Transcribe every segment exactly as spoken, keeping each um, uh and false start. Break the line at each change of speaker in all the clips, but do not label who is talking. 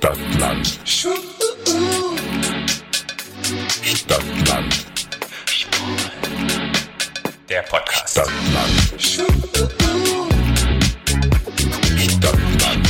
Stadtland. Stadtland.
Der Podcast.
Stadtland. Stadtland.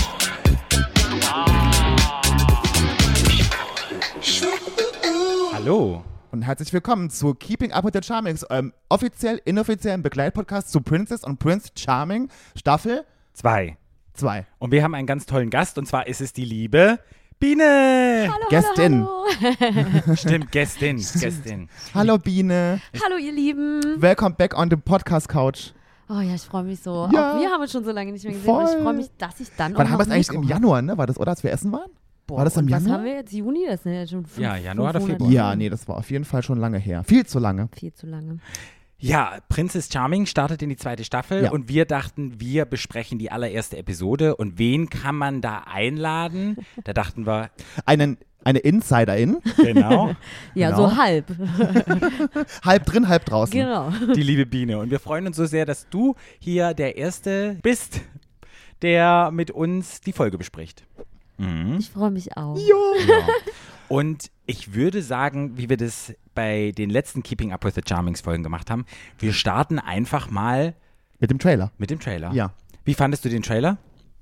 Hallo.
Und herzlich willkommen zu Keeping Up with the Charmings, eurem offiziell inoffiziellen Begleitpodcast zu Princess und Prince Charming, Staffel
Zwei.
zwei.
Und wir haben einen ganz tollen Gast, und zwar ist es die liebe Biene.
Hallo,
Gästin.
hallo, hallo.
Stimmt, Gästin, Gästin.
Hallo Biene.
Hallo, ihr Lieben.
Welcome back on the Podcast Couch.
Oh ja, ich freue mich so.
Ja.
Auch wir haben uns schon so lange nicht mehr gesehen.
Voll.
Und ich freue mich, dass ich dann
Wann
auch
haben wir
noch
es eigentlich
Mikro
im
habe.
Januar, ne? War das, oder als wir essen waren?
Boah,
War das im
und
Januar?
was haben wir jetzt? Juni? Das sind ja schon fünf,
Ja, Januar oder
fünf Monate.
Februar.
Ja, nee, das war auf jeden Fall schon lange her. Viel zu lange.
Viel zu lange.
Ja, Princess Charming startet in die zweite Staffel
Ja.
und wir dachten, wir besprechen die allererste Episode. Und wen kann man da einladen? Da dachten wir,
Einen, eine Insiderin,
genau,
Ja,
Genau.
so halb.
halb drin, halb draußen.
Genau.
die liebe Biene. Und wir freuen uns so sehr, dass du hier der Erste bist, der mit uns die Folge bespricht. Mhm.
Ich freue mich auch.
Genau. Und ich würde sagen, wie wir das bei den letzten Keeping Up with the Charmings Folgen gemacht haben, wir starten einfach mal
Mit dem Trailer.
mit dem Trailer.
Ja.
Wie fandest du den Trailer?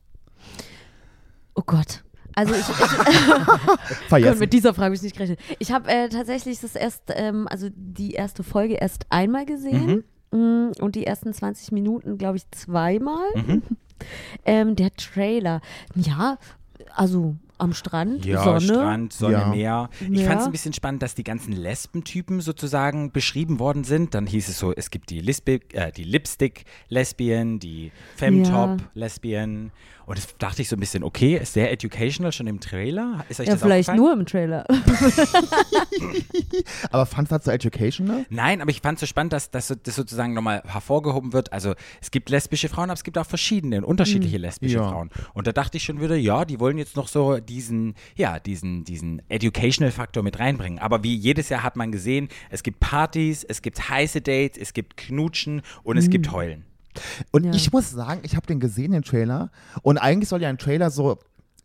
Oh Gott. Also ich, ich
Vergessen.
mit dieser Frage habe ich nicht gerechnet. Ich habe äh, tatsächlich das erst, ähm, also die erste Folge erst einmal gesehen. Mm, und die ersten zwanzig Minuten, glaube ich, zweimal.
Mhm.
Ähm, der Trailer, ja, also am Strand, Sonne.
Strand, Sonne,
Ja.
Meer. Ich
Ja.
fand es ein bisschen spannend, dass die ganzen Lesbentypen sozusagen beschrieben worden sind. Dann hieß es so, es gibt die, Lisbi- äh, die Lipstick-Lesbien, die Femtop-Lesbien. Und das dachte ich so ein bisschen, okay, ist sehr educational schon im Trailer. Ist euch
Ja,
das
vielleicht
aufgefallen?
nur im Trailer.
Aber fandst du das so educational?
Nein, aber ich fand es so spannend, dass, dass so- das sozusagen nochmal hervorgehoben wird. Also es gibt lesbische Frauen, aber es gibt auch verschiedene und unterschiedliche lesbische
Ja.
Frauen. Und da dachte ich schon wieder, ja, die wollen jetzt noch so diesen, ja, diesen, diesen Educational-Faktor mit reinbringen. Aber wie jedes Jahr hat man gesehen, es gibt Partys, es gibt heiße Dates, es gibt Knutschen und es gibt Heulen.
Und
Ja.
ich muss sagen, ich habe den gesehen, den Trailer. Und eigentlich soll ja ein Trailer so,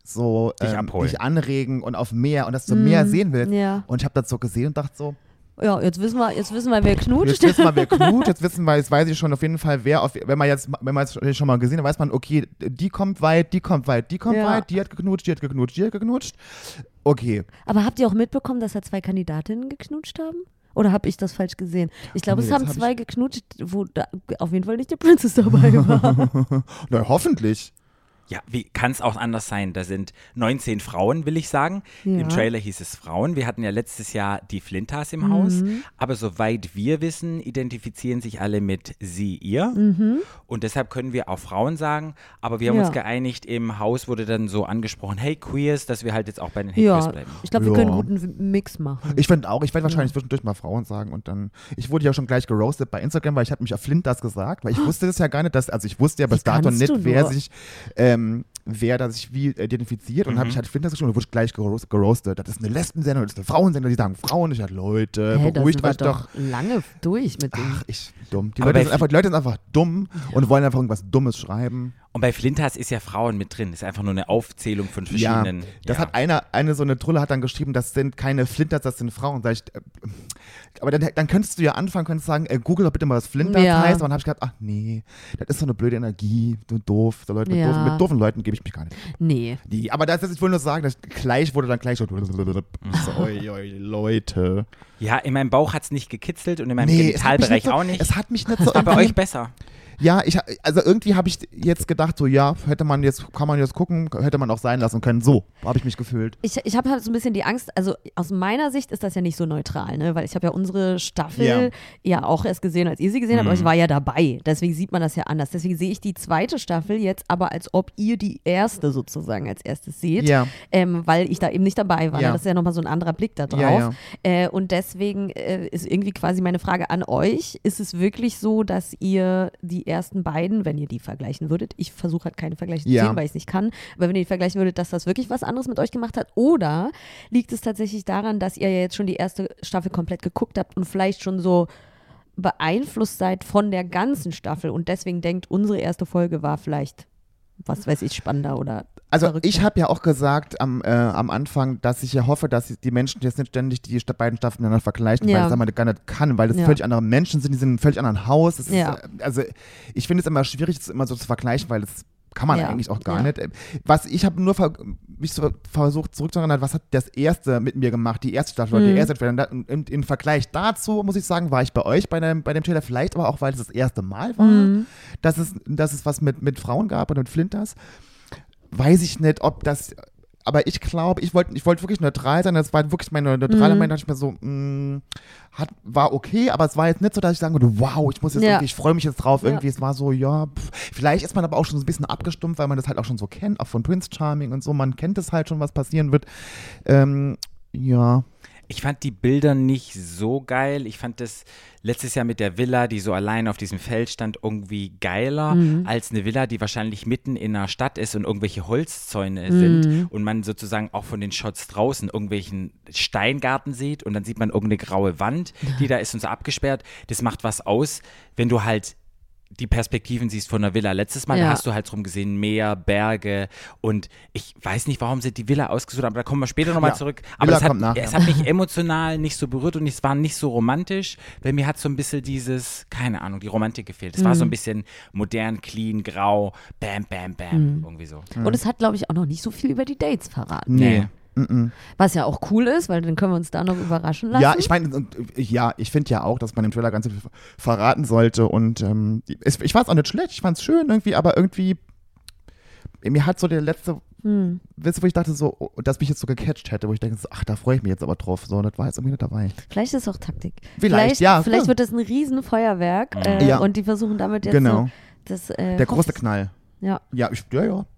so
Dich
ähm,
abholen.
dich anregen und auf mehr und dass du mehr sehen willst.
Ja.
Und ich habe das so gesehen und dachte so,
Ja, jetzt wissen wir, jetzt wissen wir, wer knutscht.
jetzt wissen wir, wer knut, jetzt wissen wir, jetzt weiß ich schon auf jeden Fall, wer, auf, wenn man jetzt, wenn man es schon mal gesehen hat, weiß man, okay, die kommt weit, die kommt weit, die kommt
Ja.
weit, die hat geknutscht, die hat geknutscht, die hat geknutscht. Okay.
Aber habt ihr auch mitbekommen, dass da zwei Kandidatinnen geknutscht haben? Oder habe ich das falsch gesehen? Ich glaube,
Nee,
es
das
haben
hab
zwei geknutscht, wo da auf jeden Fall nicht die Princess dabei war.
Na, hoffentlich.
Ja, wie kann es auch anders sein? Da sind neunzehn Frauen, will ich sagen.
Ja.
Im Trailer hieß es Frauen. Wir hatten ja letztes Jahr die Flintas im Haus. Aber soweit wir wissen, identifizieren sich alle mit sie, ihr. Und deshalb können wir auch Frauen sagen. Aber wir haben
Ja.
uns geeinigt, im Haus wurde dann so angesprochen, hey Queers, dass wir halt jetzt auch bei den Hey Queers
Ja,
bleiben.
ich glaube, wir
Ja.
können einen guten Mix machen.
Ich finde auch, ich werde wahrscheinlich zwischendurch mal Frauen sagen und dann, ich wurde ja schon gleich geroastet bei Instagram, weil ich hatte mich auf Flint das gesagt, weil ich wusste das ja gar nicht, dass, also ich wusste ja bis
Wie
dato
kannst
nicht,
du
wer
nur?
sich, ähm, wer da sich wie identifiziert und
Mhm.
habe ich halt Flint das geschrieben und wurde ich gleich geroast, geroastet. Das ist eine Lesbensendung, das ist eine Frauensendung, die sagen Frauen. Ich dachte, Leute,
Hä, da
beruhigt
sind wir
euch doch.
lange durch mit dem.
Ach, ich dumm. Die
Aber
Leute,
bei
sind einfach, die Leute sind einfach dumm und wollen einfach irgendwas Dummes schreiben.
Und bei Flintas ist ja Frauen mit drin. Das ist einfach nur eine Aufzählung von
Ja,
verschiedenen.
das
ja.
hat einer, eine so eine Trulle hat dann geschrieben, das sind keine Flinters, das sind Frauen. Sag ich, äh, aber dann, dann könntest du ja anfangen, könntest sagen, äh, google doch bitte mal, was Flinters
Ja.
heißt. Aber dann habe ich gedacht, ach nee, das ist so eine blöde Energie, du doof. So Leute, mit,
Ja.
doofen, mit doofen Leuten gebe ich mich gar nicht.
Nee.
Die, aber das ist, ich wollte nur sagen, dass gleich wurde dann gleich so, so oi, oi, Leute.
ja, in meinem Bauch hat es nicht gekitzelt und in meinem
Nee, es hat mich
Genitalbereich
nicht so,
auch nicht.
Es hat mich nicht so
Aber bei
irgendwie-
euch besser.
Ja, ich, also irgendwie habe ich jetzt gedacht, so ja, hätte man jetzt, kann man jetzt gucken, hätte man auch sein lassen können. So habe ich mich gefühlt.
Ich, ich habe halt so ein bisschen die Angst, also aus meiner Sicht ist das ja nicht so neutral, ne? Weil ich habe ja unsere Staffel
Ja.
ja. auch erst gesehen, als ihr sie gesehen habt,
Mhm.
aber ich war ja dabei. Deswegen sieht man das ja anders. Deswegen sehe ich die zweite Staffel jetzt aber, als ob ihr die erste sozusagen als erstes seht,
Ja.
ähm, weil ich da eben nicht dabei war.
Ja.
Ne? Das ist ja nochmal so ein anderer Blick da drauf.
Ja, ja.
Äh, und deswegen äh, ist irgendwie quasi meine Frage an euch, ist es wirklich so, dass ihr die ersten beiden, wenn ihr die vergleichen würdet, ich versuche halt keine Vergleiche zu
Ja.
ziehen, weil ich es nicht kann, aber wenn ihr die vergleichen würdet, dass das wirklich was anderes mit euch gemacht hat, oder liegt es tatsächlich daran, dass ihr ja jetzt schon die erste Staffel komplett geguckt habt und vielleicht schon so beeinflusst seid von der ganzen Staffel und deswegen denkt, unsere erste Folge war vielleicht was weiß ich, spannender oder
Also
verrückter?
ich habe ja auch gesagt am, äh, am Anfang, dass ich ja hoffe, dass die Menschen jetzt nicht ständig die sta- beiden Staffeln miteinander vergleichen,
Ja.
weil das einmal gar nicht kann, weil das
Ja.
völlig andere Menschen sind, die sind in einem völlig anderen Haus. Das
Ja.
ist, äh, also ich finde es immer schwierig, das immer so zu vergleichen, weil das kann man
Ja.
eigentlich auch gar
Ja.
nicht. Was ich habe nur ver mich so versucht zurückzuerinnern, was hat das erste mit mir gemacht, die erste Staffel oder
Mhm.
die erste Staffel. Und im, im Vergleich dazu, muss ich sagen, war ich bei euch bei dem, bei dem Trailer, vielleicht aber auch, weil es das erste Mal war,
Mhm.
dass, es, dass es was mit, mit Frauen gab und mit Flinters. Weiß ich nicht, ob das, aber ich glaube, ich wollte ich wollte wirklich neutral sein, das war wirklich meine neutrale
Mhm.
Meinung, dachte ich mir so, mh, hat, war okay, aber es war jetzt nicht so, dass ich sagen würde, wow, ich muss jetzt
Ja.
irgendwie, ich freue mich jetzt drauf,
Ja.
irgendwie, es war so, ja, pff. Vielleicht ist man aber auch schon so ein bisschen abgestumpft, weil man das halt auch schon so kennt, auch von Prince Charming und so, man kennt es halt schon, was passieren wird, ähm, ja.
Ich fand die Bilder nicht so geil. Ich fand das letztes Jahr mit der Villa, die so allein auf diesem Feld stand, irgendwie geiler
Mhm.
als eine Villa, die wahrscheinlich mitten in einer Stadt ist und irgendwelche Holzzäune
Mhm.
sind und man sozusagen auch von den Shots draußen irgendwelchen Steingarten sieht und dann sieht man irgendeine graue Wand, die da ist und so abgesperrt. Das macht was aus, wenn du halt die Perspektiven siehst von der Villa. Letztes Mal
Ja.
da hast du halt drum gesehen, Meer, Berge und ich weiß nicht, warum sie die Villa ausgesucht haben, aber da kommen wir später nochmal
Ja.
zurück. Aber
Villa
es hat,
kommt nachher.
es hat mich emotional nicht so berührt und es war nicht so romantisch, weil mir hat so ein bisschen dieses, keine Ahnung, die Romantik gefehlt. Es war
Mhm.
so ein bisschen modern, clean, grau, bam, bam, bam, irgendwie so.
Und es hat, glaube ich, auch noch nicht so viel über die Dates verraten.
Nee. Mm-mm.
Was ja auch cool ist, weil dann können wir uns da noch überraschen lassen.
Ja, ich meine, und, äh, ja, ich finde ja auch, dass man im Trailer ganz viel verraten sollte und ähm, es, ich fand es auch nicht schlecht, ich fand es schön irgendwie, aber irgendwie, mir hat so der letzte,
Hm.
weißt du, wo ich dachte so, oh, dass mich jetzt so gecatcht hätte, wo ich denke, so, ach, da freue ich mich jetzt aber drauf, so, das war jetzt irgendwie nicht dabei.
Vielleicht ist es auch Taktik.
Vielleicht, ja,
Vielleicht
ja.
wird das ein Riesenfeuerwerk äh,
Ja.
und die versuchen damit jetzt
Genau,
so das äh,
der große
Hoffs-
Knall.
Ja.
Ja, ich, ja, ja.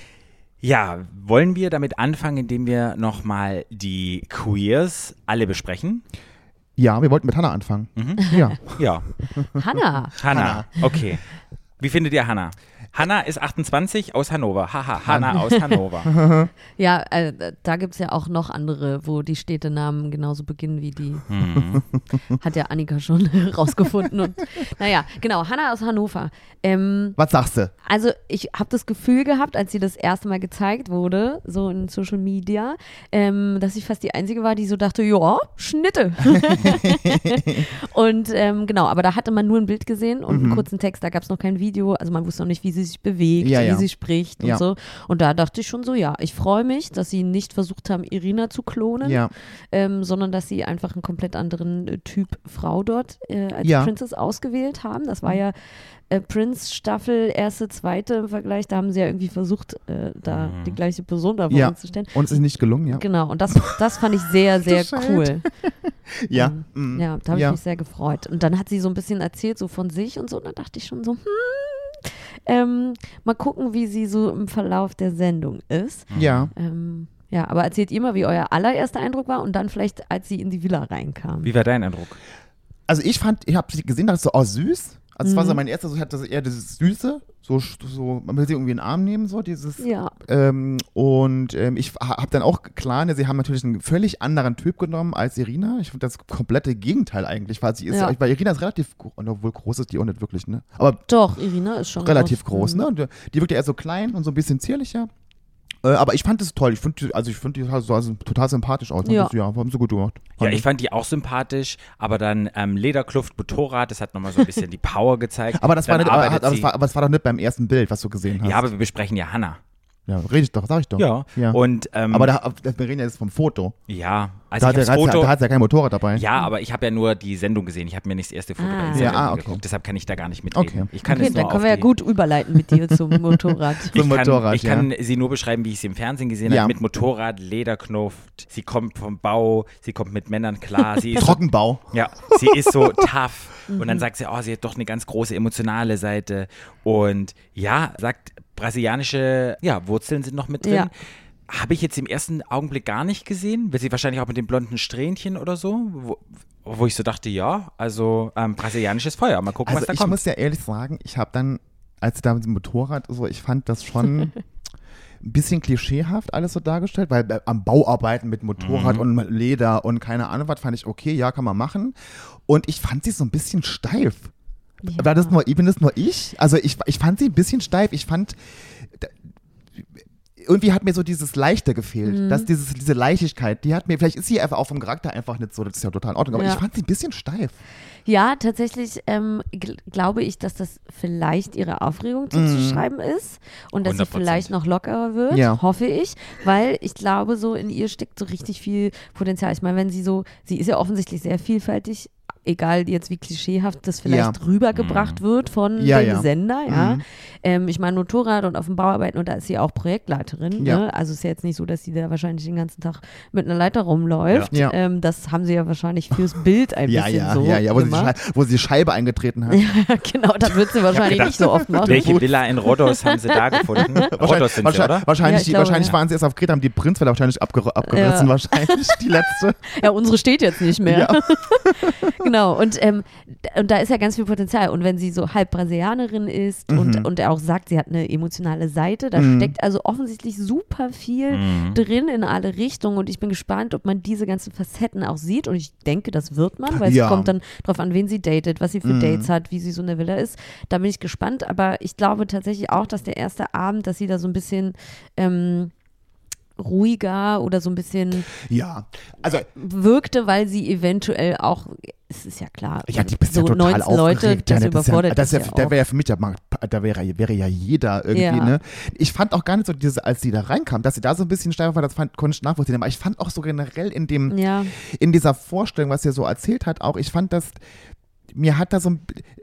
Ja, wollen wir damit anfangen, indem wir nochmal die Queers alle besprechen?
Ja, wir wollten mit Hannah anfangen.
Mhm.
Ja.
Ja,
Hannah.
Hannah. Okay. Wie findet ihr Hannah? Hannah ist achtundzwanzig aus Hannover. Haha, Hannah aus Hannover.
Ja, äh, da gibt es ja auch noch andere, wo die Städtenamen genauso beginnen wie die.
Mhm.
Hat ja Annika schon rausgefunden. Und, naja, genau, Hannah aus Hannover. Ähm,
Was sagst du?
Also ich habe das Gefühl gehabt, als sie das erste Mal gezeigt wurde, so in Social Media, ähm, dass ich fast die Einzige war, die so dachte, ja, Schnitte. Und ähm, genau, aber da hatte man nur ein Bild gesehen und einen kurzen Text, da gab es noch kein Video, also man wusste noch nicht, wie sie sich bewegt,
Ja,
wie
ja.
sie spricht und
Ja.
so. Und da dachte ich schon so, ja, ich freue mich, dass sie nicht versucht haben, Irina zu klonen,
Ja.
ähm, sondern dass sie einfach einen komplett anderen äh, Typ Frau dort äh, als
Ja.
Princess ausgewählt haben. Das war ja äh, Prince Staffel, erste, zweite im Vergleich, da haben sie ja irgendwie versucht, äh, da
Mhm.
die gleiche Person da vor
Ja.
uns zu stellen.
Und es ist nicht gelungen, ja.
Genau, und das, das fand ich sehr, sehr
Bescheid.
cool.
Ja.
Ähm,
mm.
Ja, da habe ich
Ja.
mich sehr gefreut. Und dann hat sie so ein bisschen erzählt, so von sich und so, und dann dachte ich schon so, hm, ähm, mal gucken, wie sie so im Verlauf der Sendung ist.
Ja.
Ähm, ja, aber erzählt ihr mal, wie euer allererster Eindruck war und dann vielleicht, als sie in die Villa reinkam.
Wie war dein Eindruck?
Also ich fand, ich habe sie gesehen, dachte so, oh süß. Also es war so
Mhm.
mein erster, so, ich hatte so eher dieses Süße, so, so, man will sie irgendwie in den Arm nehmen, so dieses.
Ja,
Ähm, und ähm, ich habe dann auch klar, ne, sie haben natürlich einen völlig anderen Typ genommen als Irina. Ich finde das komplette Gegenteil eigentlich, weil sie ist,
Ja.
weil Irina ist relativ, gro- und obwohl groß ist die auch nicht wirklich, ne? Aber
doch, Irina ist schon
relativ groß,
Mhm.
ne? Und die wirkt ja eher so klein und so ein bisschen zierlicher. Äh, aber ich fand das toll. Ich finde, also ich finde die also, also total sympathisch aus.
Ja.
Das, ja, haben sie gut gemacht.
Ja, ich fand die auch sympathisch, aber dann ähm, Lederkluft, Motorrad, das hat nochmal so ein bisschen die Power gezeigt.
aber das war
Dann
nicht, aber,
arbeitet
aber,
sie-
das war, aber das war doch nicht beim ersten Bild, was du gesehen hast.
Ja, aber wir besprechen ja Hannah.
Ja, rede ich doch, sag ich doch.
Ja.
Ja.
Und, ähm,
aber da, wir reden ja jetzt vom Foto.
ja, also
Da
ich
hat,
hab
er,
das Foto,
da hat er kein Motorrad dabei.
ja, aber ich habe ja nur die Sendung gesehen. Ich habe mir nicht das erste Foto
Ah.
bei
Ja,
Instagram
ah, okay.
geguckt. Deshalb kann ich da gar nicht mitreden.
Okay.
Ich kann
Okay,
es nur
dann können
auf
wir ja
die,
gut überleiten mit dir zum Motorrad.
Ich
Zum
kann,
Motorrad,
ich
ja.
kann sie nur beschreiben, wie ich sie im Fernsehen gesehen
Ja.
habe, mit Motorrad, Lederknuft. Sie kommt vom Bau, sie kommt mit Männern klar. Sie ist so,
Trockenbau.
ja, sie ist so tough. Und dann sagt sie, oh, sie hat doch eine ganz große emotionale Seite. Und ja, sagt, brasilianische ja, Wurzeln sind noch mit drin.
Ja.
Habe ich jetzt im ersten Augenblick gar nicht gesehen. Wird sie wahrscheinlich auch mit dem blonden Strähnchen oder so, wo, wo ich so dachte, ja, also ähm, brasilianisches Feuer. Mal gucken,
Also
was da
ich
kommt.
muss ja ehrlich sagen, ich habe dann, als da mit dem Motorrad, so, ich fand das schon ein bisschen klischeehaft alles so dargestellt, weil äh, am Bauarbeiten mit Motorrad
Mhm.
und mit Leder und keine Ahnung was, fand ich okay, ja, kann man machen. Und ich fand sie so ein bisschen steif.
Ja.
War das nur, bin das nur ich? Also ich, ich fand sie ein bisschen steif. Ich fand, irgendwie hat mir so dieses Leichte gefehlt,
Mhm.
dass dieses, diese Leichtigkeit, die hat mir, vielleicht ist sie einfach auch vom Charakter einfach nicht so, das ist ja total in Ordnung, aber
Ja.
ich fand sie ein bisschen steif.
Ja, tatsächlich ähm, gl- glaube ich, dass das vielleicht ihrer Aufregung zuzuschreiben ist und dass
hundert
sie
Prozent.
vielleicht noch lockerer wird,
Ja.
hoffe ich, weil ich glaube, so in ihr steckt so richtig viel Potenzial. Ich meine, wenn sie so, sie ist ja offensichtlich sehr vielfältig, egal jetzt wie klischeehaft das vielleicht
Ja.
rübergebracht wird von
Ja,
dem
ja.
Sender, ja.
Mhm.
Ähm, ich meine, Motorrad und auf dem Bau arbeiten und da ist sie auch Projektleiterin,
Ja.
ne? Also ist ja jetzt nicht so, dass sie da wahrscheinlich den ganzen Tag mit einer Leiter rumläuft.
Ja.
Ähm, das haben sie ja wahrscheinlich fürs Bild ein
Ja,
bisschen
ja,
so
ja, ja, wo sie, die
gemacht.
Schei- wo sie die Scheibe eingetreten hat.
Ja, genau, das wird sie wahrscheinlich
gedacht,
nicht so oft machen.
Welche Villa in Rhodos haben sie da gefunden? Rhodos sind sie, oder?
wahrscheinlich, wahrscheinlich,
Ja, ich
die,
glaube,
wahrscheinlich
ja.
waren sie erst auf Kreta, haben die Prinzwelle wahrscheinlich abger abgerissen,
Ja.
wahrscheinlich, die letzte.
Ja, unsere steht jetzt nicht mehr.
Ja.
Genau, und, ähm, d- und da ist ja ganz viel Potenzial. Und wenn sie so halb Brasilianerin ist
Mhm.
und, und er auch sagt, sie hat eine emotionale Seite, da
Mhm.
steckt also offensichtlich super viel
Mhm.
drin in alle Richtungen. Und ich bin gespannt, ob man diese ganzen Facetten auch sieht. Und ich denke, das wird man, weil
Ja.
es kommt dann drauf an, wen sie datet, was sie für
Mhm.
Dates hat, wie sie so in der Villa ist. Da bin ich gespannt. Aber ich glaube tatsächlich auch, dass der erste Abend, dass sie da so ein bisschen ähm, ruhiger oder so ein bisschen
Ja, also
wirkte, weil sie eventuell auch, es ist ja klar,
ja, die bist
so
ja total
neunzehn Leute,
aufgeregt.
das
ja,
überfordert
ja, das
dich
ja,
ja
Da
auch.
wäre ja für mich, ja, mal- da wäre, wäre ja jeder irgendwie,
Ja.
ne? Ich fand auch gar nicht so, diese, als sie da reinkam, dass sie da so ein bisschen steifer war, das fand, konnte ich nachvollziehen. Aber ich fand auch so generell in dem,
Ja,
in dieser Vorstellung, was sie so erzählt hat, auch, ich fand das, mir hat da so ein,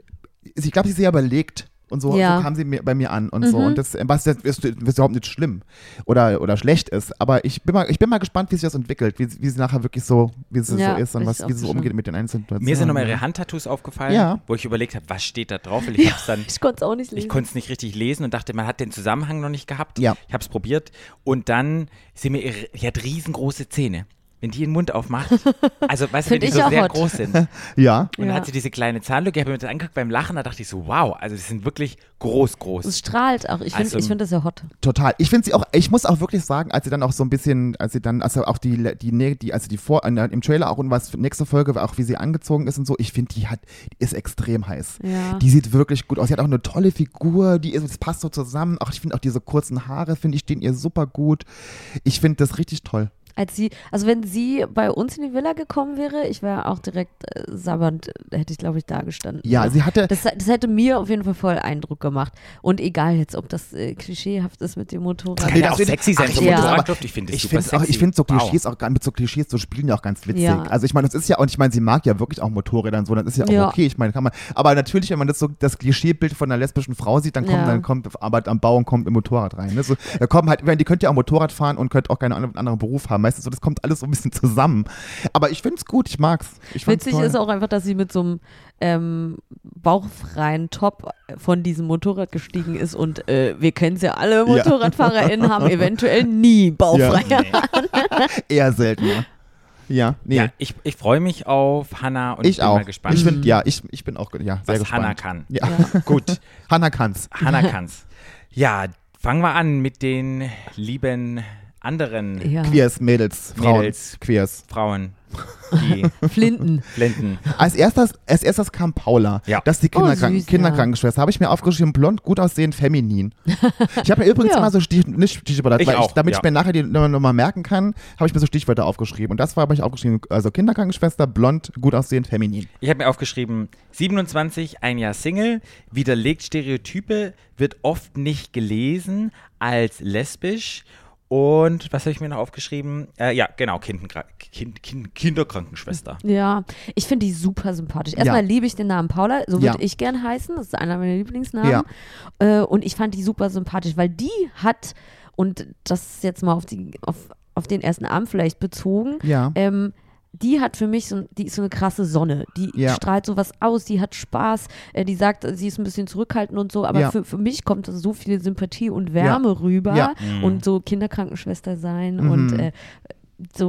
ich glaube, sie ist sehr überlegt. Und so,
Ja.
so kam sie mir, bei mir an und so.
Mhm.
Und das, was jetzt ist, ist überhaupt nicht schlimm oder, oder schlecht ist. Aber ich bin mal, ich bin mal gespannt, wie sich das entwickelt, wie, wie sie nachher wirklich so, wie sie
Ja,
so ist und
ich
was,
auch
wie sie so
schon.
umgeht mit den einzelnen Situationen.
Mir sind nochmal ihre Handtattoos aufgefallen,
Ja.
wo ich überlegt habe, was steht da drauf? Weil ich hab's dann,
ich konnte es auch nicht lesen.
ich konnte es nicht richtig lesen und dachte, man hat den Zusammenhang noch nicht gehabt.
Ja.
Ich habe es probiert und dann sind mir ihre, die hat riesengroße Zähne. Wenn die den Mund aufmacht, also weißt du, wenn
Find
die
ich
so
auch
sehr
hot.
groß sind.
Ja.
Und dann
Ja.
hat sie diese kleine Zahnlücke, ich habe mir das angeguckt beim Lachen, da dachte ich so, wow, also die sind wirklich groß, groß.
Es strahlt auch. Ich finde
Also-
ich find das ja hot.
Total. Ich finde sie auch, ich muss auch wirklich sagen, als sie dann auch so ein bisschen, als sie dann, also auch die, die, die, die also die vor, in der- im Trailer auch und was für nächste Folge, auch wie sie angezogen ist und so, ich finde, die hat, die ist extrem heiß.
Ja.
Die sieht wirklich gut aus. Sie hat auch eine tolle Figur, die ist, das passt so zusammen. Auch ich finde auch diese kurzen Haare, finde ich, stehen ihr super gut. Ich finde das richtig toll.
Als sie, also wenn sie bei uns in die Villa gekommen wäre, ich wäre auch direkt äh, sabbernd, äh, hätte ich glaube ich da gestanden.
Ja, sie hatte,
Das, das hätte mir auf jeden Fall voll Eindruck gemacht. Und egal jetzt, ob das äh, klischeehaft ist mit dem Motorrad.
Kann ja
das
auch
wird-
sexy sein,
Ach,
so
ja.
Motorradluft, ich finde das
ich
super
finde auch,
sexy.
ich finde so
Wow.
Klischees auch, mit so Klischees zu spielen ja auch ganz witzig.
Ja.
Also ich meine, das ist ja, und ich meine, sie mag ja wirklich auch Motorräder und so, das ist ja auch
Ja.
okay. Ich meine, kann man, aber natürlich, wenn man das so, das Klischeebild von einer lesbischen Frau sieht, dann kommt,
Ja.
dann kommt Arbeit am Bau und kommt im Motorrad rein. Ne? So, da kommen halt, ich meine, die könnt ja auch Motorrad fahren und könnt auch keinen anderen, anderen Beruf haben. Weißt du, so, das kommt alles so ein bisschen zusammen. Aber ich finde es gut, ich mag's. Ich fand's
Witzig
toll.
ist auch einfach, dass sie mit so einem ähm, bauchfreien Top von diesem Motorrad gestiegen ist und äh, wir kennen es ja alle, MotorradfahrerInnen haben eventuell nie bauchfreie.
Ja. Eher seltener. Ja, nee.
Ja, ich, ich freue mich auf Hannah und ich,
ich
bin
auch.
mal gespannt,
Ich finde, ja, ich, ich bin auch ja, sehr
was
gespannt.
Hannah kann.
Ja.
Ja.
Gut,
Hannah kann's.
Hannah kann's. Ja, fangen wir an mit den lieben anderen
Ja.
Queers, Mädels, Frauen.
Mädels.
Queers.
Frauen, die
Flinten.
Flinten.
Als erstes, als erstes kam Paula.
Ja.
Das ist die Kinderkranken
süß,
Kinderkrankenschwester. Habe ich mir aufgeschrieben, blond, gut aussehend, feminin. Ich habe mir übrigens
Ja.
immer so Stich, nicht Stichwörter,
Ich
weil
auch,
ich, damit
ja.
ich mir nachher die nochmal noch mal merken kann, habe ich mir so Stichwörter aufgeschrieben. Und das war habe ich aufgeschrieben, also Kinderkrankenschwester, blond, gut aussehend, feminin.
Ich habe mir aufgeschrieben, siebenundzwanzig, ein Jahr Single, widerlegt Stereotype, wird oft nicht gelesen als lesbisch. Und was habe ich mir noch aufgeschrieben? Äh, ja, genau, Kindenkra kind, kind, Kinderkrankenschwester.
Ja, ich finde die super sympathisch. Erstmal
Ja.
liebe ich den Namen Paula, so
Ja.
würde ich gern heißen, das ist einer meiner Lieblingsnamen.
Ja.
Äh, und ich fand die super sympathisch, weil die hat, und das ist jetzt mal auf, die, auf, auf den ersten Abend vielleicht bezogen,
Ja.
ähm, die hat für mich so, die ist so eine krasse Sonne. Die
Ja.
strahlt sowas aus, die hat Spaß, äh, die sagt, sie ist ein bisschen zurückhaltend und so, aber
Ja.
für, für mich kommt da so viel Sympathie und Wärme rüber
Ja.
Mhm.
und so Kinderkrankenschwester sein
Mhm.
und äh, so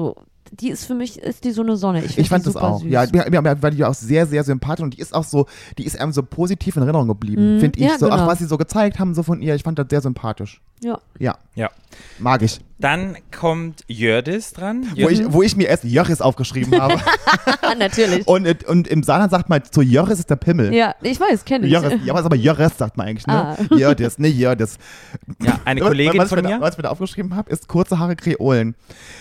die ist für mich, ist die so eine Sonne. Ich,
Ich
find
fand
die
das
super
auch.
süß.
Ja, mir, mir, mir war die auch sehr, sehr sympathisch und die ist auch so, die ist einem so positiv in Erinnerung geblieben,
Mhm.
finde ich.
Ja,
so,
genau.
auch was sie so gezeigt haben, so von ihr, ich fand das sehr sympathisch.
Ja.
Ja,
Ja.
mag ich.
Dann kommt Jördis dran.
Wo ich, wo ich mir erst Jöris aufgeschrieben habe.
Natürlich.
und, und im Saarland sagt man, zu Jöris ist der Pimmel.
Ja, ich weiß, kenne ich.
Jöris, ja, was aber Jöris sagt man eigentlich, ne?
Ah.
Jördis, ne Jördis.
Ja, eine
Was-
Kollegin
was,
von
ich mir,
mir.
was ich mir da aufgeschrieben habe, ist kurze Haare Kreolen.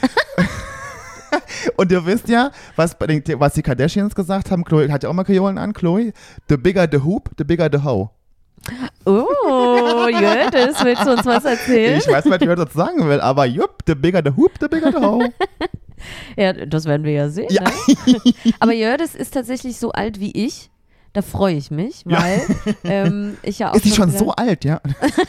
Und ihr wisst ja, was, bei den, was die Kardashians gesagt haben, Chloe hat ja auch mal Kreolen an, Chloe, the bigger the hoop, the bigger the hoe.
Oh, Jördis, willst du uns was erzählen?
Ich weiß, was die heute sagen will, aber jupp, the bigger the hoop, the bigger the hoe.
Ja, das werden wir ja sehen.
Ja.
Ne? Aber Jördis ist tatsächlich so alt wie ich. Da freue ich mich, weil ähm, ich ja auch.
Ist die schon
wieder-
so alt, ja?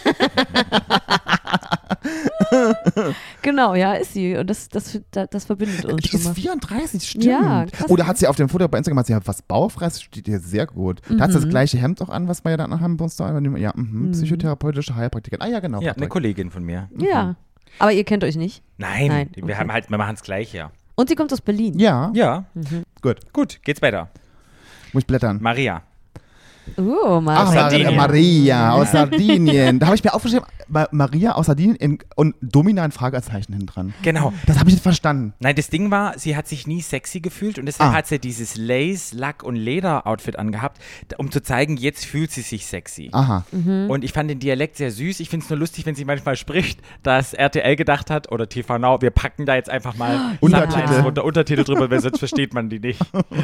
Genau, ja, ist sie. Und das, das, das, das verbindet uns
Die
schon
ist
mal.
vierunddreißig, stimmt.
Ja, krass.
Oder hat sie auf dem Foto bei Instagram, hat sie ja was Baufreies, steht ihr sehr gut. Da hat sie das
Mhm.
gleiche Hemd auch an, was wir ja dann haben bei uns da. Ja, mhm. psychotherapeutische Heilpraktikerin. Ah ja, genau.
Ja, eine
Patrick.
Kollegin von mir.
Ja. Aber ihr kennt euch nicht.
Nein,
Nein,
wir
okay.
haben halt, wir machen es gleich, ja.
Und sie kommt aus Berlin.
Ja,
Ja,
gut.
gut, geht's weiter.
Muss ich blättern.
Maria.
Oh,
Ach,
Maria.
Sardinien.
Maria aus Sardinien. Da habe ich mir aufgeschrieben, Ma- Maria aus Sardinien in, und dominant Fragezeichen hinten dran.
Genau.
Das habe ich nicht verstanden.
Nein, das Ding war, sie hat sich nie sexy gefühlt und deshalb
Ah.
hat sie dieses Lace, Lack und Leder-Outfit angehabt, d- um zu zeigen, jetzt fühlt sie sich sexy.
Aha.
Mhm.
Und ich fand den Dialekt sehr süß. Ich finde es nur lustig, wenn sie manchmal spricht, dass R T L gedacht hat oder T V Now, wir packen da jetzt einfach mal
Untertitel.
Sublines runter, Untertitel drüber, weil sonst versteht man die nicht.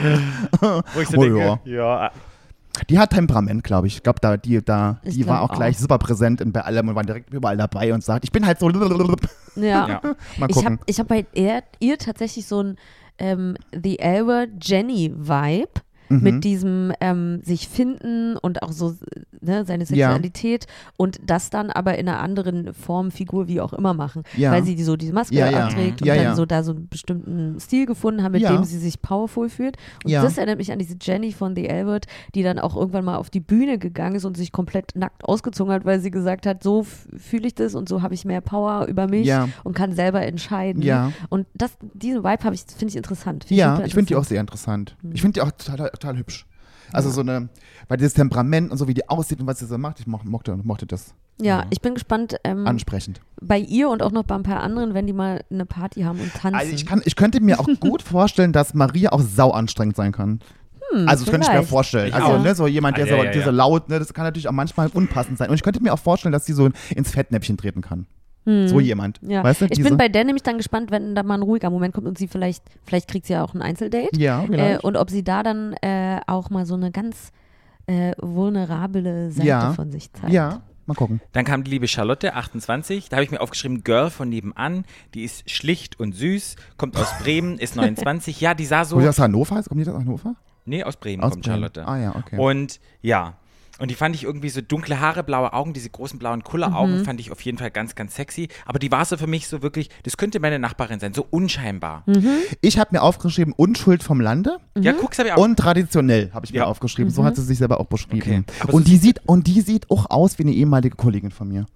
Wo ich so
Oh,
denke, ja.
Die hat Temperament, glaube ich. Ich glaube, da, die, da,
Ich
die war
glaub
auch gleich
auch.
super präsent in, bei allem und war direkt überall dabei und sagt, ich bin halt so. Mal
Ja.
Ja.
Ich
gucken.
habe ich hab bei ihr, ihr tatsächlich so ein ähm, The Albert Jenny-Vibe.
Mhm.
Mit diesem ähm, sich finden und auch so ne, seine
Ja.
Sexualität und das dann aber in einer anderen Form, Figur, wie auch immer machen.
Ja.
Weil sie die, so diese Maske
Ja, ja.
abträgt und
Ja,
dann
ja.
so da so einen bestimmten Stil gefunden haben, mit
Ja.
dem sie sich powerful fühlt. Und
Ja.
das erinnert mich an diese Jenny von The Albert, die dann auch irgendwann mal auf die Bühne gegangen ist und sich komplett nackt ausgezogen hat, weil sie gesagt hat, so f- fühle ich das und so habe ich mehr Power über mich
Ja.
und kann selber entscheiden.
Ja.
Und das, diesen Vibe habe ich, finde ich interessant. Find
Ja,
super
ich finde die auch
interessant.
sehr interessant. Ich finde die auch total, total hübsch. Also so eine, weil dieses Temperament und so wie die aussieht und was sie so macht, ich mo- mochte, mochte das
Ja, ich bin gespannt ähm,
ansprechend.
bei ihr und auch noch bei ein paar anderen, wenn die mal eine Party haben und tanzen.
Also ich, kann, ich könnte mir auch gut vorstellen, dass Maria auch sau anstrengend sein kann. also das könnte ich mir
vielleicht.
vorstellen.
Ich
Also
auch.
ne, so jemand, der
Ah, ja,
so,
ja,
der so
ja.
laut, ne, das kann natürlich auch manchmal unpassend sein. Und ich könnte mir auch vorstellen, dass sie so ins Fettnäpfchen treten kann. So jemand.
Ja.
Weißt du,
ich
diese-
bin bei der nämlich dann gespannt, wenn da mal ein ruhiger Moment kommt und sie vielleicht, vielleicht kriegt sie ja auch ein Einzeldate.
Ja,
Äh,
vielleicht.
und ob sie da dann äh, auch mal so eine ganz äh, vulnerable Seite
Ja.
von sich zeigt.
Ja, mal gucken.
Dann kam die liebe Charlotte, achtundzwanzig. Da habe ich mir aufgeschrieben, Girl von nebenan. Die ist schlicht und süß, kommt aus Bremen, ist neunundzwanzig. Ja, die sah so.
Kommt die aus Hannover? Kommt die aus Hannover?
Nee, aus Bremen
Aus
kommt
Bremen.
Charlotte.
Ah ja, okay.
Und ja. Und die fand ich irgendwie so dunkle Haare, blaue Augen, diese großen blauen Kulleraugen fand ich auf jeden Fall ganz, ganz sexy. Aber die war so für mich so wirklich, das könnte meine Nachbarin sein, so unscheinbar.
Ich habe mir aufgeschrieben, Unschuld vom Lande
Ja, guck's aber auch.
und traditionell habe ich mir
Ja.
aufgeschrieben. So hat sie sich selber auch beschrieben.
Okay. Aber
Und
so-
die sieht und die sieht auch aus wie eine ehemalige Kollegin von mir.